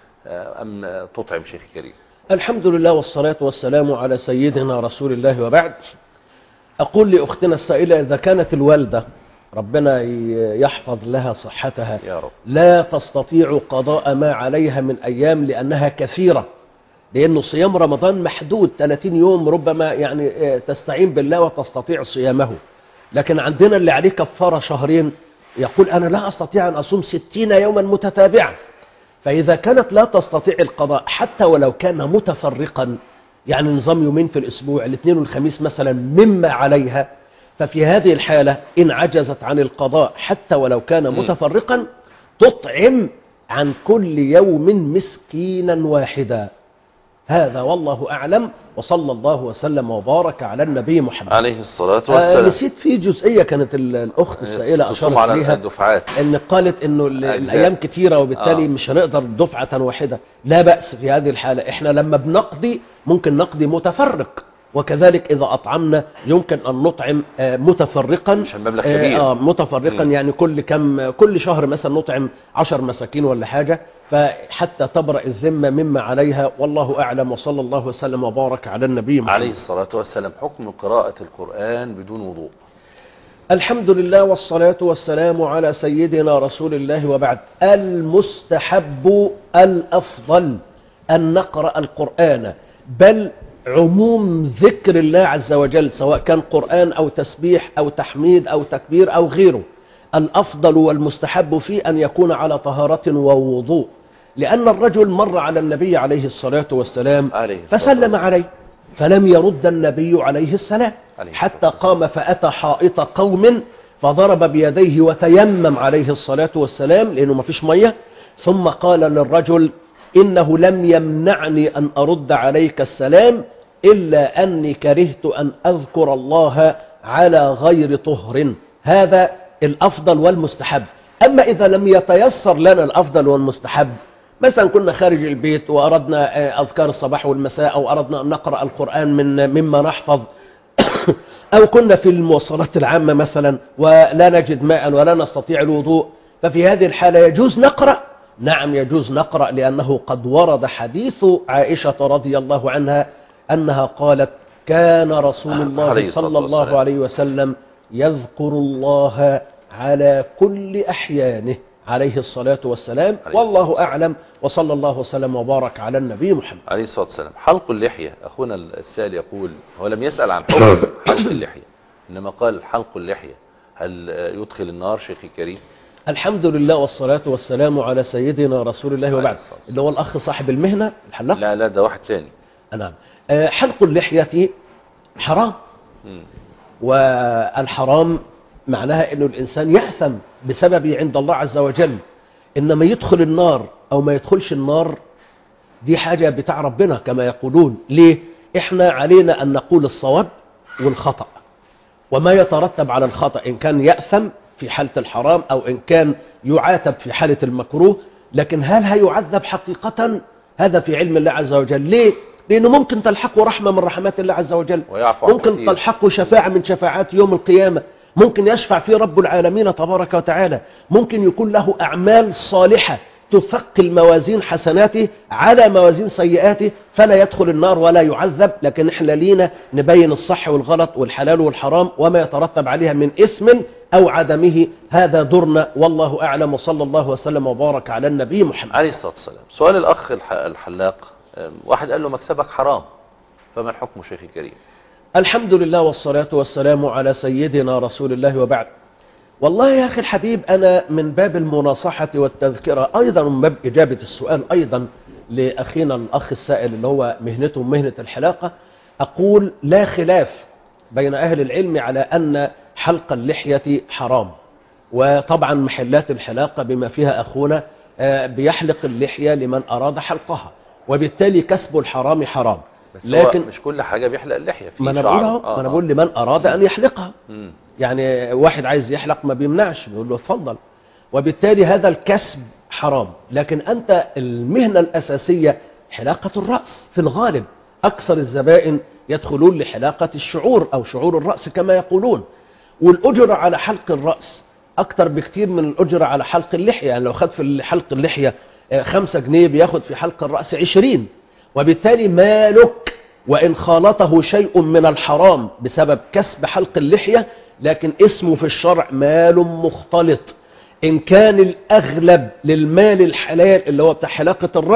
أم تطعم شيخ كريم؟ الحمد لله والصلاة والسلام على سيدنا رسول الله وبعد. أقول لأختنا السائلة إذا كانت الوالدة ربنا يحفظ لها صحتها يا رب. لا تستطيع قضاء ما عليها من أيام لأنها كثيرة، لأنه صيام رمضان محدود ثلاثين يوم، ربما يعني تستعين بالله وتستطيع صيامه. لكن عندنا اللي عليه كفارة شهرين يقول أنا لا أستطيع أن أصوم ستين يوما متتابعا. فإذا كانت لا تستطيع القضاء حتى ولو كان متفرقا، يعني نظام يومين في الأسبوع الاثنين والخميس مثلا مما عليها، ففي هذه الحالة إن عجزت عن القضاء حتى ولو كان متفرقا تطعم عن كل يوم مسكينا واحدا. هذا والله أعلم، وصلى الله وسلم وبارك على النبي محمد عليه الصلاة والسلام. آه نسيت في جزئية كانت الأخت السائلة أشارت على عليها، الدفعات، إن قالت إنه الأيام كتيرة وبالتالي آه. مش هنقدر دفعة واحدة. لا بأس في هذه الحالة، إحنا لما بنقضي ممكن نقضي متفرق، وكذلك إذا أطعمنا يمكن أن نطعم متفرقا، مش المبلغ كبير. آه متفرقا م. يعني كل كم كل شهر مثلا نطعم عشر مساكين ولا حاجة، فحتى تبرأ الذمة مما عليها. والله أعلم، وصلى الله وسلم وبارك على النبي محمد عليه الصلاة والسلام. حكم قراءة القرآن بدون وضوء؟ الحمد لله والصلاة والسلام على سيدنا رسول الله، وبعد. المستحب الأفضل أن نقرأ القرآن، بل عموم ذكر الله عز وجل سواء كان قرآن أو تسبيح أو تحميد أو تكبير أو غيره، الأفضل والمستحب فيه أن يكون على طهارة ووضوء. لأن الرجل مر على النبي عليه الصلاة والسلام فسلم عليه فلم يرد النبي عليه السلام حتى قام فأتى حائط قوم فضرب بيديه وتيمم عليه الصلاة والسلام لأنه ما فيش مية، ثم قال للرجل إنه لم يمنعني أن أرد عليك السلام إلا أني كرهت أن أذكر الله على غير طهر. هذا الأفضل والمستحب. أما إذا لم يتيسر لنا الأفضل والمستحب، مثلا كنا خارج البيت وأردنا أذكار الصباح والمساء، أو أردنا أن نقرأ القرآن من مما نحفظ، أو كنا في المواصلات العامة مثلا ولا نجد ماء ولا نستطيع الوضوء، ففي هذه الحالة يجوز نقرأ. نعم يجوز نقرأ، لأنه قد ورد حديث عائشة رضي الله عنها أنها قالت كان رسول الله صلى الله عليه وسلم يذكر الله على كل أحيانه عليه الصلاة والسلام. والله أعلم، وصلى الله وسلم وبارك على النبي محمد عليه الصلاة والسلام. حلق اللحية، أخونا السائل يقول هو لم يسأل عن حكم حلق اللحية، إنما قال حلق اللحية هل يدخل النار شيخي الكريم؟ الحمد لله والصلاة والسلام على سيدنا رسول الله، وبعد. اللي هو الأخ صاحب المهنة الحلاق؟ لا لا، ده واحد تاني. نعم. حلق اللحية حرام، م. والحرام معناها أنه الإنسان يأثم بسببه عند الله عز وجل. إنما يدخل النار أو ما يدخلش النار دي حاجة بتاع ربنا كما يقولون. ليه؟ إحنا علينا أن نقول الصواب والخطأ، وما يترتب على الخطأ إن كان يأثم في حالة الحرام أو إن كان يعاتب في حالة المكروه. لكن هل هيعذب حقيقة؟ هذا في علم الله عز وجل. ليه؟ لأنه ممكن تلحقه رحمة من رحمات الله عز وجل، ممكن تلحقه شفاعة من شفاعات يوم القيامة، ممكن يشفع فيه رب العالمين تبارك وتعالى، ممكن يكون له أعمال صالحة تثقل موازين حسناته على موازين سيئاته فلا يدخل النار ولا يعذب. لكن احنا لينا نبين الصح والغلط والحلال والحرام وما يترتب عليها من إثم أو عدمه. هذا دورنا، والله أعلم، وصلى الله وسلم وبارك على النبي محمد عليه الصلاة والسلام. سؤال الأخ الحلاق، واحد قال له مكسبك حرام، فما الحكم شيخي الكريم؟ الحمد لله والصلاة والسلام على سيدنا رسول الله، وبعد. والله يا أخي الحبيب، أنا من باب المناصحة والتذكرة أيضا، من باب إجابة السؤال أيضا لأخينا الأخ السائل اللي هو مهنته مهنة الحلاقة، أقول لا خلاف بين أهل العلم على أن حلق اللحية حرام. وطبعا محلات الحلاقة بما فيها أخونا بيحلق اللحية لمن أراد حلقها، وبالتالي كسب الحرام حرام. بس لكن مش كل حاجة بيحلق اللحية، في ما أنا بقول آه ما أنا بقول لمن أراد أن يحلقها. م. يعني واحد عايز يحلق ما بيمنعش، بيقول له اتفضل، وبالتالي هذا الكسب حرام. لكن أنت المهنة الأساسية حلاقة الرأس في الغالب، أكثر الزبائن يدخلون لحلاقة الشعور أو شعور الرأس كما يقولون، والأجرة على حلق الرأس أكثر بكتير من الأجرة على حلق اللحية. يعني لو خد في حلق اللحية خمسة جنيه بياخد في حلق الرأس عشرين، وبالتالي مالك وإن خالطه شيء من الحرام بسبب كسب حلق اللحية، لكن اسمه في الشرع مال مختلط. إن كان الأغلب للمال الحلال اللي هو بتاع حلاقة الرأس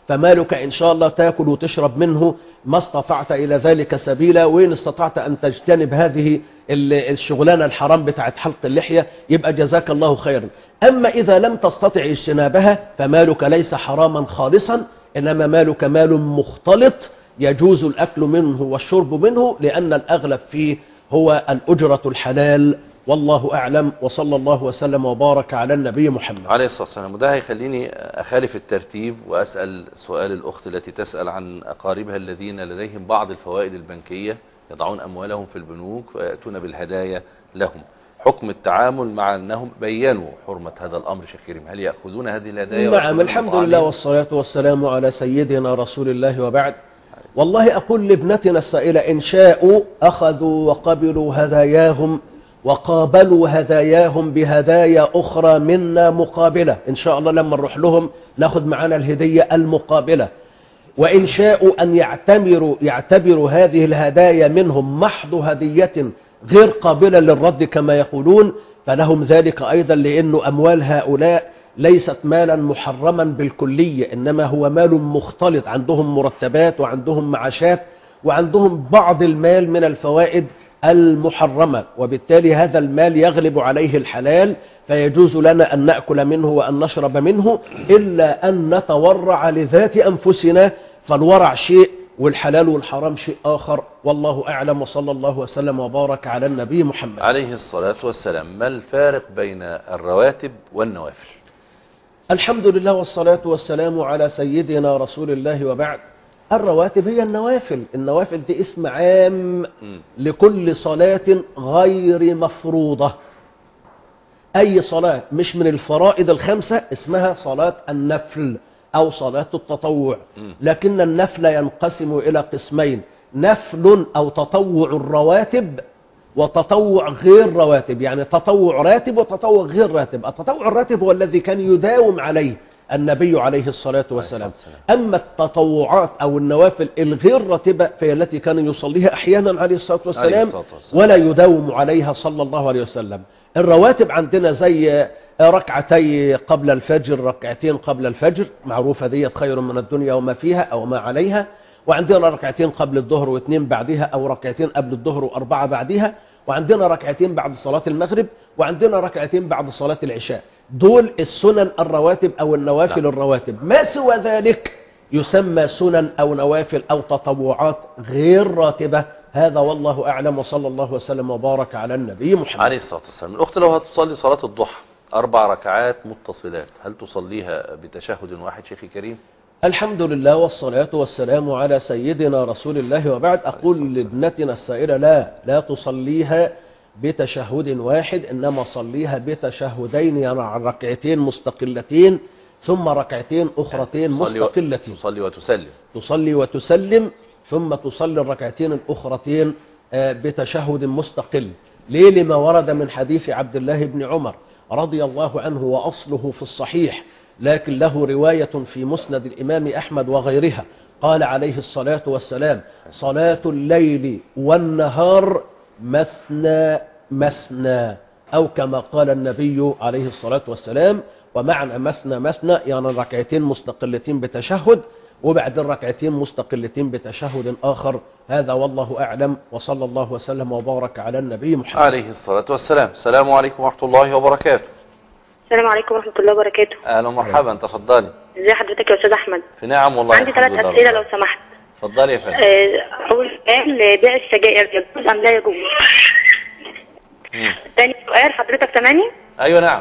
فمالك إن شاء الله تأكل وتشرب منه ما استطعت إلى ذلك سبيلا، وإن استطعت أن تجتنب هذه الشغلانة الحرام بتاعت حلق اللحية يبقى جزاك الله خيرا. أما إذا لم تستطع اجتنابها فمالك ليس حراما خالصا، إنما مالك مال مختلط يجوز الأكل منه والشرب منه، لأن الأغلب فيه هو الأجرة الحلال. والله أعلم، وصلى الله وسلم وبارك على النبي محمد عليه الصلاة والسلام. وده هيخليني أخالف الترتيب وأسأل سؤال الأخت التي تسأل عن أقاربها الذين لديهم بعض الفوائد البنكية، يضعون أموالهم في البنوك ويأتون بالهدايا لهم. حكم التعامل مع أنهم بيّنوا حرمة هذا الأمر شيخ كريم، هل يأخذون هذه الهدايا؟ نعم، الحمد لله والصلاة والسلام على سيدنا رسول الله وبعد. والله أقول لابنتنا السائلة إن شاءوا أخذوا وقبلوا هداياهم وقابلوا هداياهم بهدايا أخرى منا مقابلة، إن شاء الله لما نروح لهم ناخذ معنا الهدية المقابلة. وإن شاءوا أن يعتبروا يعتبروا هذه الهدايا منهم محض هدية غير قابلة للرد كما يقولون، فلهم ذلك أيضا، لأن أموال هؤلاء ليست مالا محرما بالكلية، إنما هو مال مختلط، عندهم مرتبات وعندهم معاشات وعندهم بعض المال من الفوائد المحرمة، وبالتالي هذا المال يغلب عليه الحلال، فيجوز لنا أن نأكل منه وأن نشرب منه، إلا أن نتورع لذات أنفسنا، فالورع شيء والحلال والحرام شيء آخر. والله أعلم، وصلى الله وسلم وبارك على النبي محمد عليه الصلاة والسلام. ما الفارق بين الرواتب والنوافل؟ الحمد لله والصلاة والسلام على سيدنا رسول الله وبعد. الرواتب هي النوافل. النوافل دي اسم عام لكل صلاة غير مفروضة. أي صلاة مش من الفرائض الخمسة اسمها صلاة النفل أو صلاة التطوع. لكن النفل ينقسم إلى قسمين: نفل أو تطوع الرواتب، وتطوع غير رواتب، يعني تطوع راتب وتطوع غير راتب. التطوع الراتب هو الذي كان يداوم عليه النبي عليه الصلاة والسلام. أما التطوعات أو النوافل الغير راتبة فهي التي كان يصليها أحيانا عليه الصلاة والسلام ولا يداوم عليها صلى الله عليه وسلم. الرواتب عندنا زي ركعتي قبل الفجر، ركعتين قبل الفجر، معروفة ديت خير من الدنيا وما فيها أو ما عليها. وعندنا ركعتين قبل الظهر واثنين بعدها، أو ركعتين قبل الظهر وأربعة بعدها. وعندنا ركعتين بعد صلاة المغرب، وعندنا ركعتين بعد صلاة العشاء. دول السنن الرواتب أو النوافل الرواتب. ما سوى ذلك يسمى سنن أو نوافل أو تطوعات غير راتبة. هذا والله أعلم، وصلى الله وسلم وبارك على النبي محمد عليه الصلاة والسلام. الأخت لو هتصلي صلاة الضحى أربع ركعات متصلات، هل تصليها بتشهد واحد شيخي كريم؟ الحمد لله والصلاة والسلام على سيدنا رسول الله وبعد. أقول لابنتنا السائلة لا لا تصليها بتشهد واحد، إنما صليها بتشهدين، يعني ركعتين مستقلتين ثم ركعتين أخرتين مستقلتين. تصلي وتسلم تصلي وتسلم ثم تصلي الركعتين الأخرتين بتشهد مستقل. ليه؟ لما ورد من حديث عبد الله بن عمر رضي الله عنه، وأصله في الصحيح لكن له رواية في مسند الإمام أحمد وغيرها. قال عليه الصلاة والسلام: صلاة الليل والنهار مثنى مثنى، أو كما قال النبي عليه الصلاة والسلام. ومعنى مثنى مثنى يعني ركعتين مستقلتين بتشهد وبعد ركعتين مستقلتين بتشهد آخر. هذا والله أعلم، وصلى الله وسلم وبارك على النبي محمد عليه الصلاة والسلام. السلام عليكم ورحمة الله وبركاته. السلام عليكم ورحمة الله وبركاته. أهلا ومرحبا، تفضلي. ازي حضرتك يا أستاذ أحمد؟ في نعم والله. عندي ثلاث أسئلة لو سمحت. اتفضلي يا فندم. أول سؤال: بيع السجائر يجوز أم لا يجوز؟ ثاني سؤال: حضرتك سامعني؟ أيوة نعم.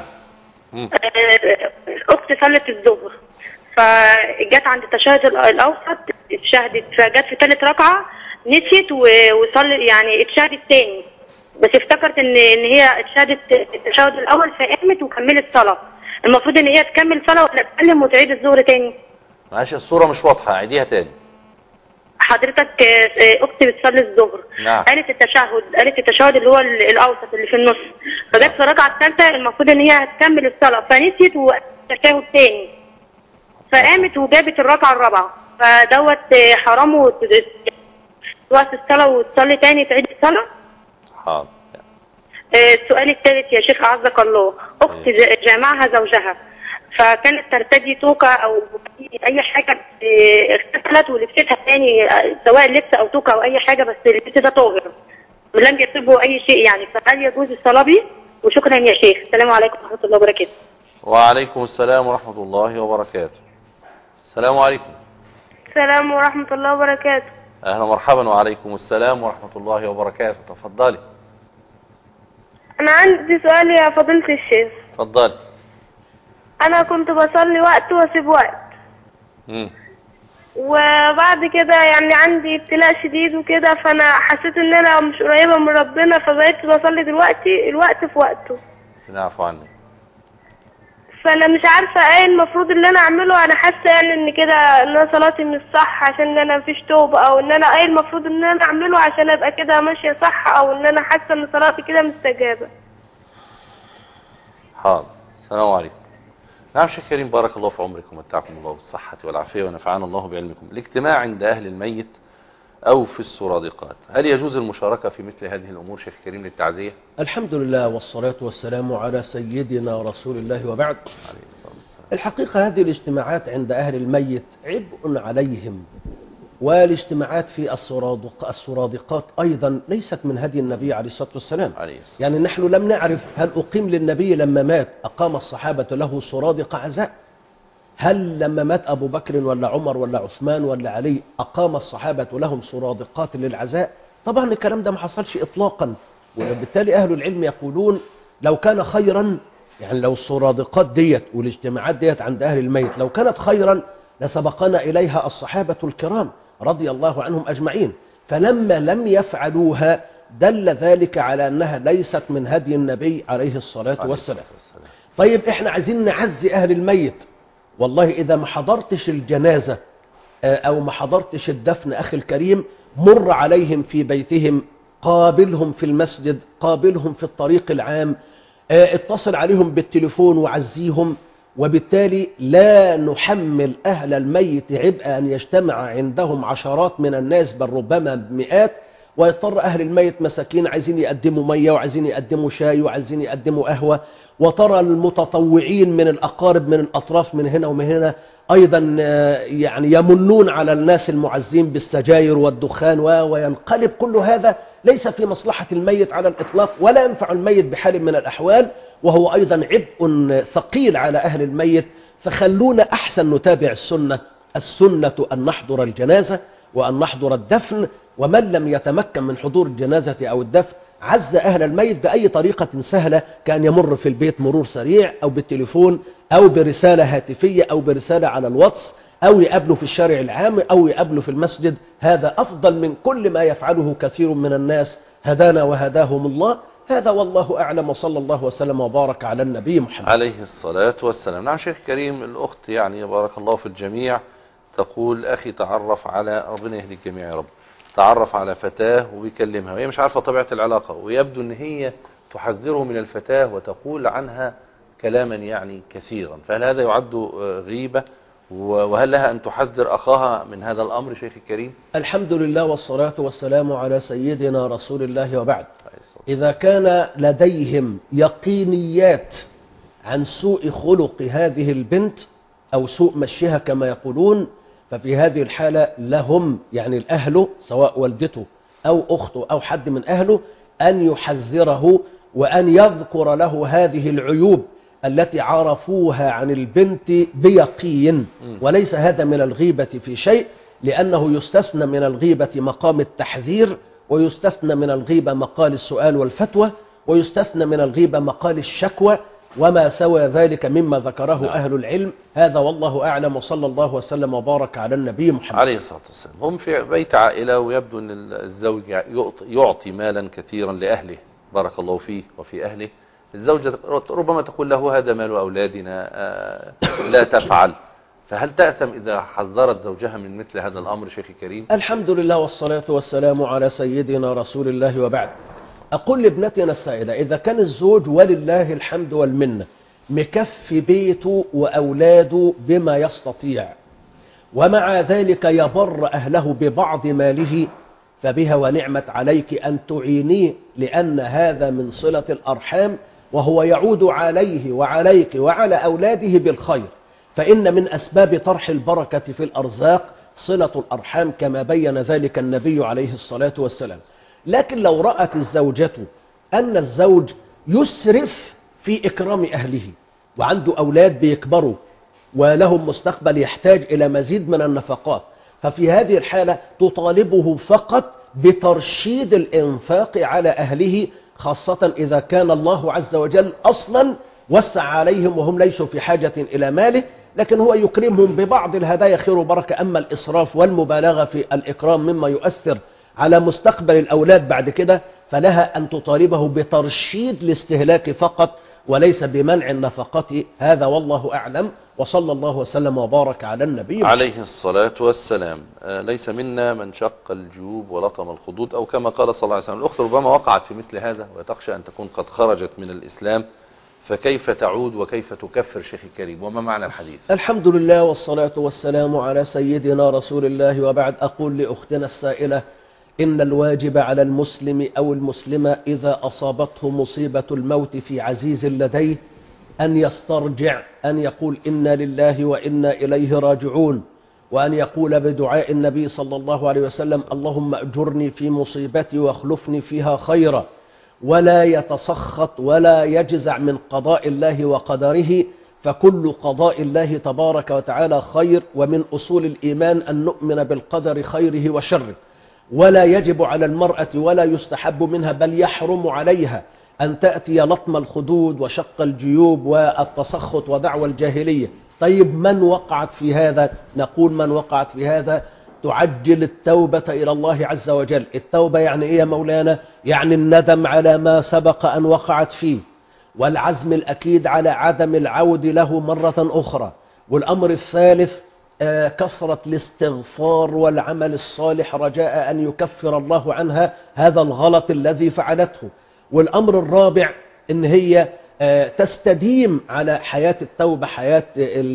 أختي صلت الظهر فجت عند التشهد الأوسط اتشهدت، فجت في ثالث ركعة نسيت وصلي يعني اتشهدت تاني، بس افتكرت ان ان هي اتشهدت التشهد الأول فقامت وكملت صلاة. المفروض ان هي تكمل صلاة ولا تسلم وتعيد الظهر تاني؟ معلش الصورة مش واضحة، عيديها تاني. حضرتك اختي بتصلي الظهر، نعم. قالت التشهد قالت التشهد اللي هو الاوسط اللي في النص، فجت في الركعه الثالثه المفروض ان هي هتكمل الصلاه فنسيت وتشهد تاني، فقامت وجابت الركعه الرابعه، فدوت حرام وقت الصلاه وتصلي تاني تعيد الصلاه؟ حاضر. السؤال الثالث يا شيخ اعزك الله: اختي جامعها زوجها فكانت ترتدي توكة او اي حاجة اغتسلت ولبستها تاني، سواء لبس او توكة او اي حاجة، بس اللبس ده طاهر لم يصيبه اي شيء يعني، فهل يجوز الصلاة بيه؟ وشكرا يا شيخ. السلام عليكم ورحمة الله وبركاته. وعليكم السلام ورحمة الله وبركاته. السلام عليكم. السلام ورحمة الله وبركاته. أهلا مرحبا. وعليكم السلام ورحمة الله وبركاته. تفضلي. أنا عندي سؤال يا فضيلة الشيخ. تفضلي. أنا كنت بصلي وقت واسيب وقت. مم. وبعد كده يعني عندي ابتلاء شديد وكده، فأنا حسيت إن أنا مش قريبة من ربنا، فبقيت بصلي دلوقتي الوقت في وقته. نعفو عنك. فانا مش عارفه ايه المفروض اللي انا اعمله. انا حاسه يعني ان كده ان انا صلاتي مش صح عشان انا مفيش توبه، او ان انا ايه المفروض ان انا اعمله عشان ابقى كده ماشيه صح، او ان انا حاسه ان صلاتي كده مستجابه. حاضر. السلام عليكم. نعم شيخ كريم، بارك الله في عمركم ومتعكم الله بالصحه والعافيه ونفعنا الله بعلمكم. الاجتماع عند اهل الميت او في السرادقات، هل يجوز المشاركه في مثل هذه الامور شيخ كريم للتعزيه؟ الحمد لله والصلاة والسلام على سيدنا رسول الله وبعد. الحقيقة هذه الاجتماعات عند أهل الميت عبء عليهم، والاجتماعات في السرادق السرادقات أيضا ليست من هدي النبي عليه الصلاة والسلام. يعني نحن لم نعرف هل أقيم للنبي لما مات أقام الصحابة له سرادق عزاء؟ هل لما مات أبو بكر ولا عمر ولا عثمان ولا علي أقام الصحابة لهم سرادقات للعزاء؟ طبعا الكلام ده ما حصلش إطلاقا، وبالتالي أهل العلم يقولون لو كان خيرا، يعني لو السرادقات ديت والاجتماعات ديت عند أهل الميت لو كانت خيرا لسبقنا إليها الصحابة الكرام رضي الله عنهم أجمعين، فلما لم يفعلوها دل ذلك على أنها ليست من هدي النبي عليه الصلاة والسلام. طيب إحنا عايزين نعزي أهل الميت، والله إذا ما حضرتش الجنازة أو ما حضرتش الدفن أخي الكريم، مر عليهم في بيتهم، قابلهم في المسجد، قابلهم في الطريق العام، اتصل عليهم بالتليفون وعزيهم. وبالتالي لا نحمل أهل الميت عبء أن يجتمع عندهم عشرات من الناس بل ربما مئات، ويضطر أهل الميت مساكين عايزين يقدموا مية وعايزين يقدموا شاي وعايزين يقدموا قهوة، وترى المتطوعين من الأقارب من الأطراف من هنا ومن هنا أيضا يعني يمنون على الناس المعزين بالسجاير والدخان، وينقلب كل هذا ليس في مصلحة الميت على الإطلاق، ولا ينفع الميت بحال من الأحوال، وهو أيضا عبء ثقيل على أهل الميت. فخلونا أحسن نتابع السنة. السنة أن نحضر الجنازة وأن نحضر الدفن، ومن لم يتمكن من حضور الجنازة أو الدفن عز أهل الميت بأي طريقة سهلة، كان يمر في البيت مرور سريع أو بالتليفون أو برسالة هاتفية أو برسالة على الواتس، أو يقابله في الشارع العام أو يقابله في المسجد. هذا أفضل من كل ما يفعله كثير من الناس، هدانا وهداهم الله. هذا والله أعلم، وصلى الله وسلم وبارك على النبي محمد عليه الصلاة والسلام. نعم شيخ كريم، الأخت يعني بارك الله في الجميع تقول أخي تعرف على، ربنا يهدي الجميع يا رب، تعرف على فتاة وبيكلمها وهي مش عارفة طبيعة العلاقة، ويبدو أن هي تحذره من الفتاة وتقول عنها كلاما يعني كثيرا، فهل هذا يعد غيبة؟ وهل لها أن تحذر أخاها من هذا الأمر شيخ الكريم؟ الحمد لله والصلاة والسلام على سيدنا رسول الله وبعد. إذا كان لديهم يقينيات عن سوء خلق هذه البنت أو سوء مشيها كما يقولون، ففي هذه الحالة لهم يعني الأهل سواء والدته أو أخته أو حد من أهله أن يحذره وأن يذكر له هذه العيوب التي عرفوها عن البنت بيقين، وليس هذا من الغيبة في شيء، لأنه يستثنى من الغيبة مقام التحذير، ويستثنى من الغيبة مقال السؤال والفتوى، ويستثنى من الغيبة مقال الشكوى، وما سوى ذلك مما ذكره نعم. أهل العلم. هذا والله أعلم، وصلى الله وسلم وبارك على النبي محمد عليه الصلاة والسلام. هم في بيت عائلة، ويبدو أن الزوج يعطي مالا كثيرا لأهله بارك الله فيه وفي أهله. الزوجة ربما تقول له هذا مال أولادنا لا تفعل، فهل تأثم إذا حذرت زوجها من مثل هذا الأمر شيخ الكريم؟ الحمد لله والصلاة والسلام على سيدنا رسول الله وبعد. أقول لابنتنا السائلة، إذا كان الزوج ولله الحمد والمنة مكفي بيته وأولاده بما يستطيع، ومع ذلك يبر أهله ببعض ماله، فبها ونعمت عليك أن تعينيه، لأن هذا من صلة الأرحام، وهو يعود عليه وعليك وعلى أولاده بالخير. فإن من أسباب طرح البركة في الأرزاق صلة الأرحام كما بين ذلك النبي عليه الصلاة والسلام. لكن لو رأت الزوجة أن الزوج يسرف في إكرام أهله وعنده أولاد بيكبروا ولهم مستقبل يحتاج إلى مزيد من النفقات، ففي هذه الحالة تطالبه فقط بترشيد الإنفاق على أهله، خاصة إذا كان الله عز وجل أصلا وسع عليهم وهم ليسوا في حاجة إلى ماله، لكن هو يكرمهم ببعض الهدايا خير وبركة. أما الإسراف والمبالغة في الإكرام مما يؤثر على مستقبل الأولاد بعد كده، فلها أن تطالبه بترشيد الاستهلاك فقط وليس بمنع النفقة. هذا والله أعلم، وصلى الله وسلم وبارك على النبي عليه الصلاة والسلام. آه ليس منا من شق الجيوب ولطم الخدود، أو كما قال صلى الله عليه وسلم. الأخت ربما وقعت في مثل هذا وتخشى أن تكون قد خرجت من الإسلام، فكيف تعود وكيف تكفر شيخي الكريم، وما معنى الحديث؟ الحمد لله والصلاة والسلام على سيدنا رسول الله، وبعد. أقول لأختنا السائلة إن الواجب على المسلم أو المسلمة إذا أصابته مصيبة الموت في عزيز لديه أن يسترجع، أن يقول إنا لله وإنا إليه راجعون، وأن يقول بدعاء النبي صلى الله عليه وسلم اللهم أجرني في مصيبتي واخلفني فيها خيرا، ولا يتسخط ولا يجزع من قضاء الله وقدره، فكل قضاء الله تبارك وتعالى خير، ومن أصول الإيمان أن نؤمن بالقدر خيره وشره. ولا يجب على المرأة ولا يستحب منها بل يحرم عليها أن تأتي لطم الخدود وشق الجيوب والتسخط ودعوى الجاهلية. طيب من وقعت في هذا؟ نقول من وقعت في هذا تعجل التوبة إلى الله عز وجل. التوبة يعني إيه يا مولانا؟ يعني الندم على ما سبق أن وقعت فيه، والعزم الأكيد على عدم العود له مرة أخرى. والأمر الثالث كثرة الاستغفار والعمل الصالح رجاء أن يكفر الله عنها هذا الغلط الذي فعلته. والأمر الرابع إن هي تستديم على حياة التوبة، حياة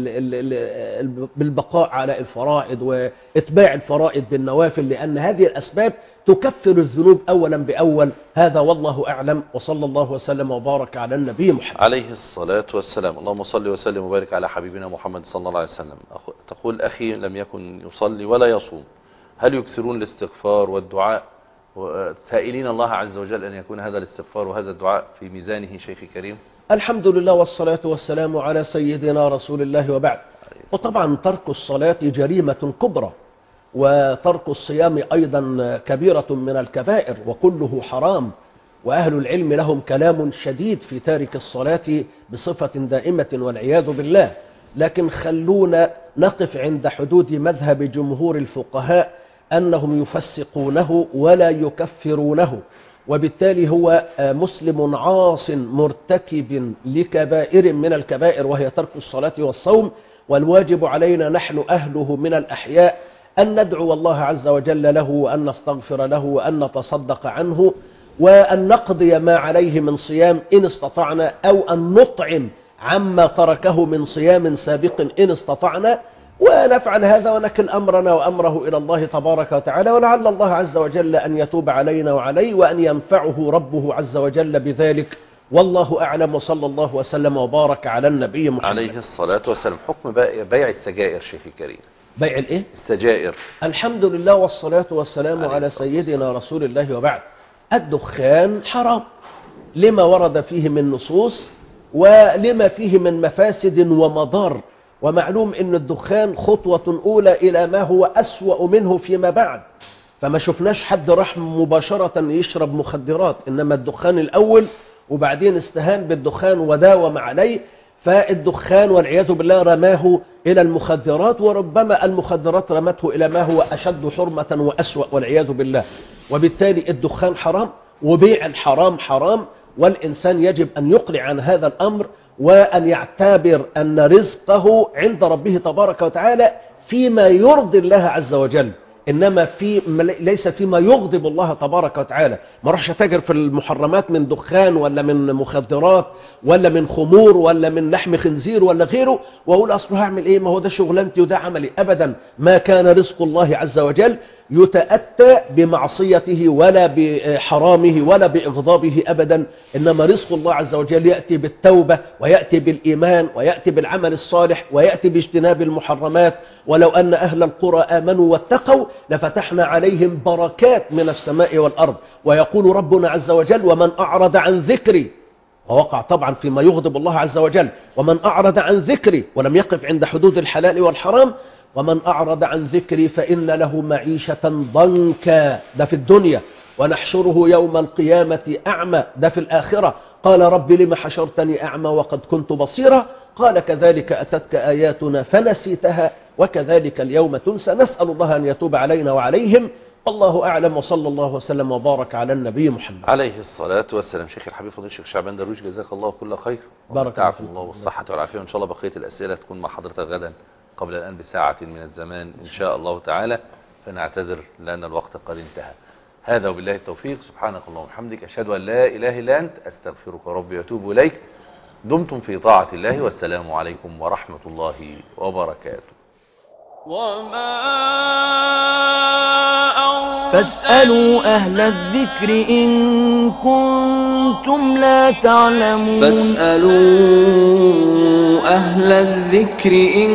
بالبقاء على الفرائض وإتباع الفرائض بالنوافل، لأن هذه الأسباب تكفر الذنوب أولا بأول. هذا والله أعلم، وصلى الله وسلم وبارك على النبي محمد عليه الصلاة والسلام. اللهم صل وسلم وبارك على حبيبنا محمد صلى الله عليه وسلم. تقول أخي لم يكن يصلي ولا يصوم، هل يكثرون الاستغفار والدعاء سائلين الله عز وجل أن يكون هذا الاستغفار وهذا الدعاء في ميزانه شيخي كريم؟ الحمد لله والصلاة والسلام على سيدنا رسول الله، وبعد. وطبعا ترك الصلاة جريمة كبرى، وترك الصيام أيضا كبيرة من الكبائر وكله حرام، وأهل العلم لهم كلام شديد في تارك الصلاة بصفة دائمة والعياذ بالله. لكن خلونا نقف عند حدود مذهب جمهور الفقهاء أنهم يفسقونه ولا يكفرونه، وبالتالي هو مسلم عاص مرتكب لكبائر من الكبائر وهي ترك الصلاة والصوم. والواجب علينا نحن أهله من الأحياء أن ندعو الله عز وجل له، وأن نستغفر له، وأن نتصدق عنه، وأن نقضي ما عليه من صيام إن استطعنا، أو أن نطعم عما تركه من صيام سابق إن استطعنا، ونفعل هذا ونكل أمرنا وأمره إلى الله تبارك وتعالى، ولعل الله عز وجل أن يتوب علينا وعليه وأن ينفعه ربه عز وجل بذلك. والله أعلم، وصلى الله وسلم وبارك على النبي محمد عليه الصلاة والسلام. حكم بيع السجائر شيخي الكريم؟ بيع الايه؟ السجائر. الحمد لله والصلاة والسلام على, على سيدنا رسول الله، وبعد. الدخان حرام لما ورد فيه من نصوص ولما فيه من مفاسد ومضار، ومعلوم ان الدخان خطوة اولى الى ما هو اسوأ منه فيما بعد. فما شفناش حد راح مباشرة يشرب مخدرات، انما الدخان الاول، وبعدين استهان بالدخان وداوم عليه، فالدخان والعياذ بالله رماه إلى المخدرات، وربما المخدرات رمته إلى ما هو أشد حرمة وأسوأ والعياذ بالله. وبالتالي الدخان حرام، وبيع الحرام حرام، والإنسان يجب أن يقلع عن هذا الأمر، وأن يعتبر أن رزقه عند ربه تبارك وتعالى فيما يرضي الله عز وجل، إنما في ليس فيما يغضب الله تبارك وتعالى. ما راحش تاجر في المحرمات من دخان ولا من مخدرات ولا من خمور ولا من لحم خنزير ولا غيره، وأقول أصله هعمل إيه، ما هو ده شغلانتي وده عملي. أبدا، ما كان رزق الله عز وجل يتأتى بمعصيته ولا بحرامه ولا بإغضابه أبدا، إنما رزق الله عز وجل يأتي بالتوبة ويأتي بالإيمان ويأتي بالعمل الصالح ويأتي باجتناب المحرمات. ولو أن أهل القرى آمنوا واتقوا لفتحنا عليهم بركات من السماء والأرض. ويقول ربنا عز وجل ومن أعرض عن ذكري، ووقع طبعا فيما يغضب الله عز وجل، ومن أعرض عن ذكري، ولم يقف عند حدود الحلال والحرام، ومن أعرض عن ذكري فإن له معيشة ضنكا، ده في الدنيا، ونحشره يوم القيامة أعمى، ده في الآخرة. قال رب لم حشرتني أعمى وقد كنت بصيرا، قال كذلك أتتك آياتنا فنسيتها وكذلك اليوم تنسى. نسأل الله أن يتوب علينا وعليهم، والله أعلم، وصلى الله وسلم وبارك على النبي محمد عليه الصلاة والسلام. شيخ الحبيب فضيلة الشيخ شعبان درويش، جزاك الله كل خير، بارك الله والصحة والعافية، وإن شاء الله بقية الأسئلة تكون مع حضرتك غدا قبل الآن بساعة من الزمان إن شاء الله تعالى، فنعتذر لأن الوقت قد انتهى. هذا وبالله التوفيق، سبحانك اللهم وبحمدك، أشهد أن لا إله إلا أنت، أستغفرك ربي وأتوب إليك. دمتم في طاعة الله، والسلام عليكم ورحمة الله وبركاته. وما فاسألوا أهل الذكر إن كنتم لا تعلمون فاسألوا أهل الذكر إن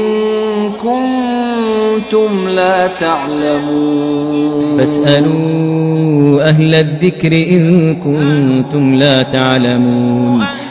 كنتم لا تعلمون فاسألوا أهل الذكر إن كنتم لا تعلمون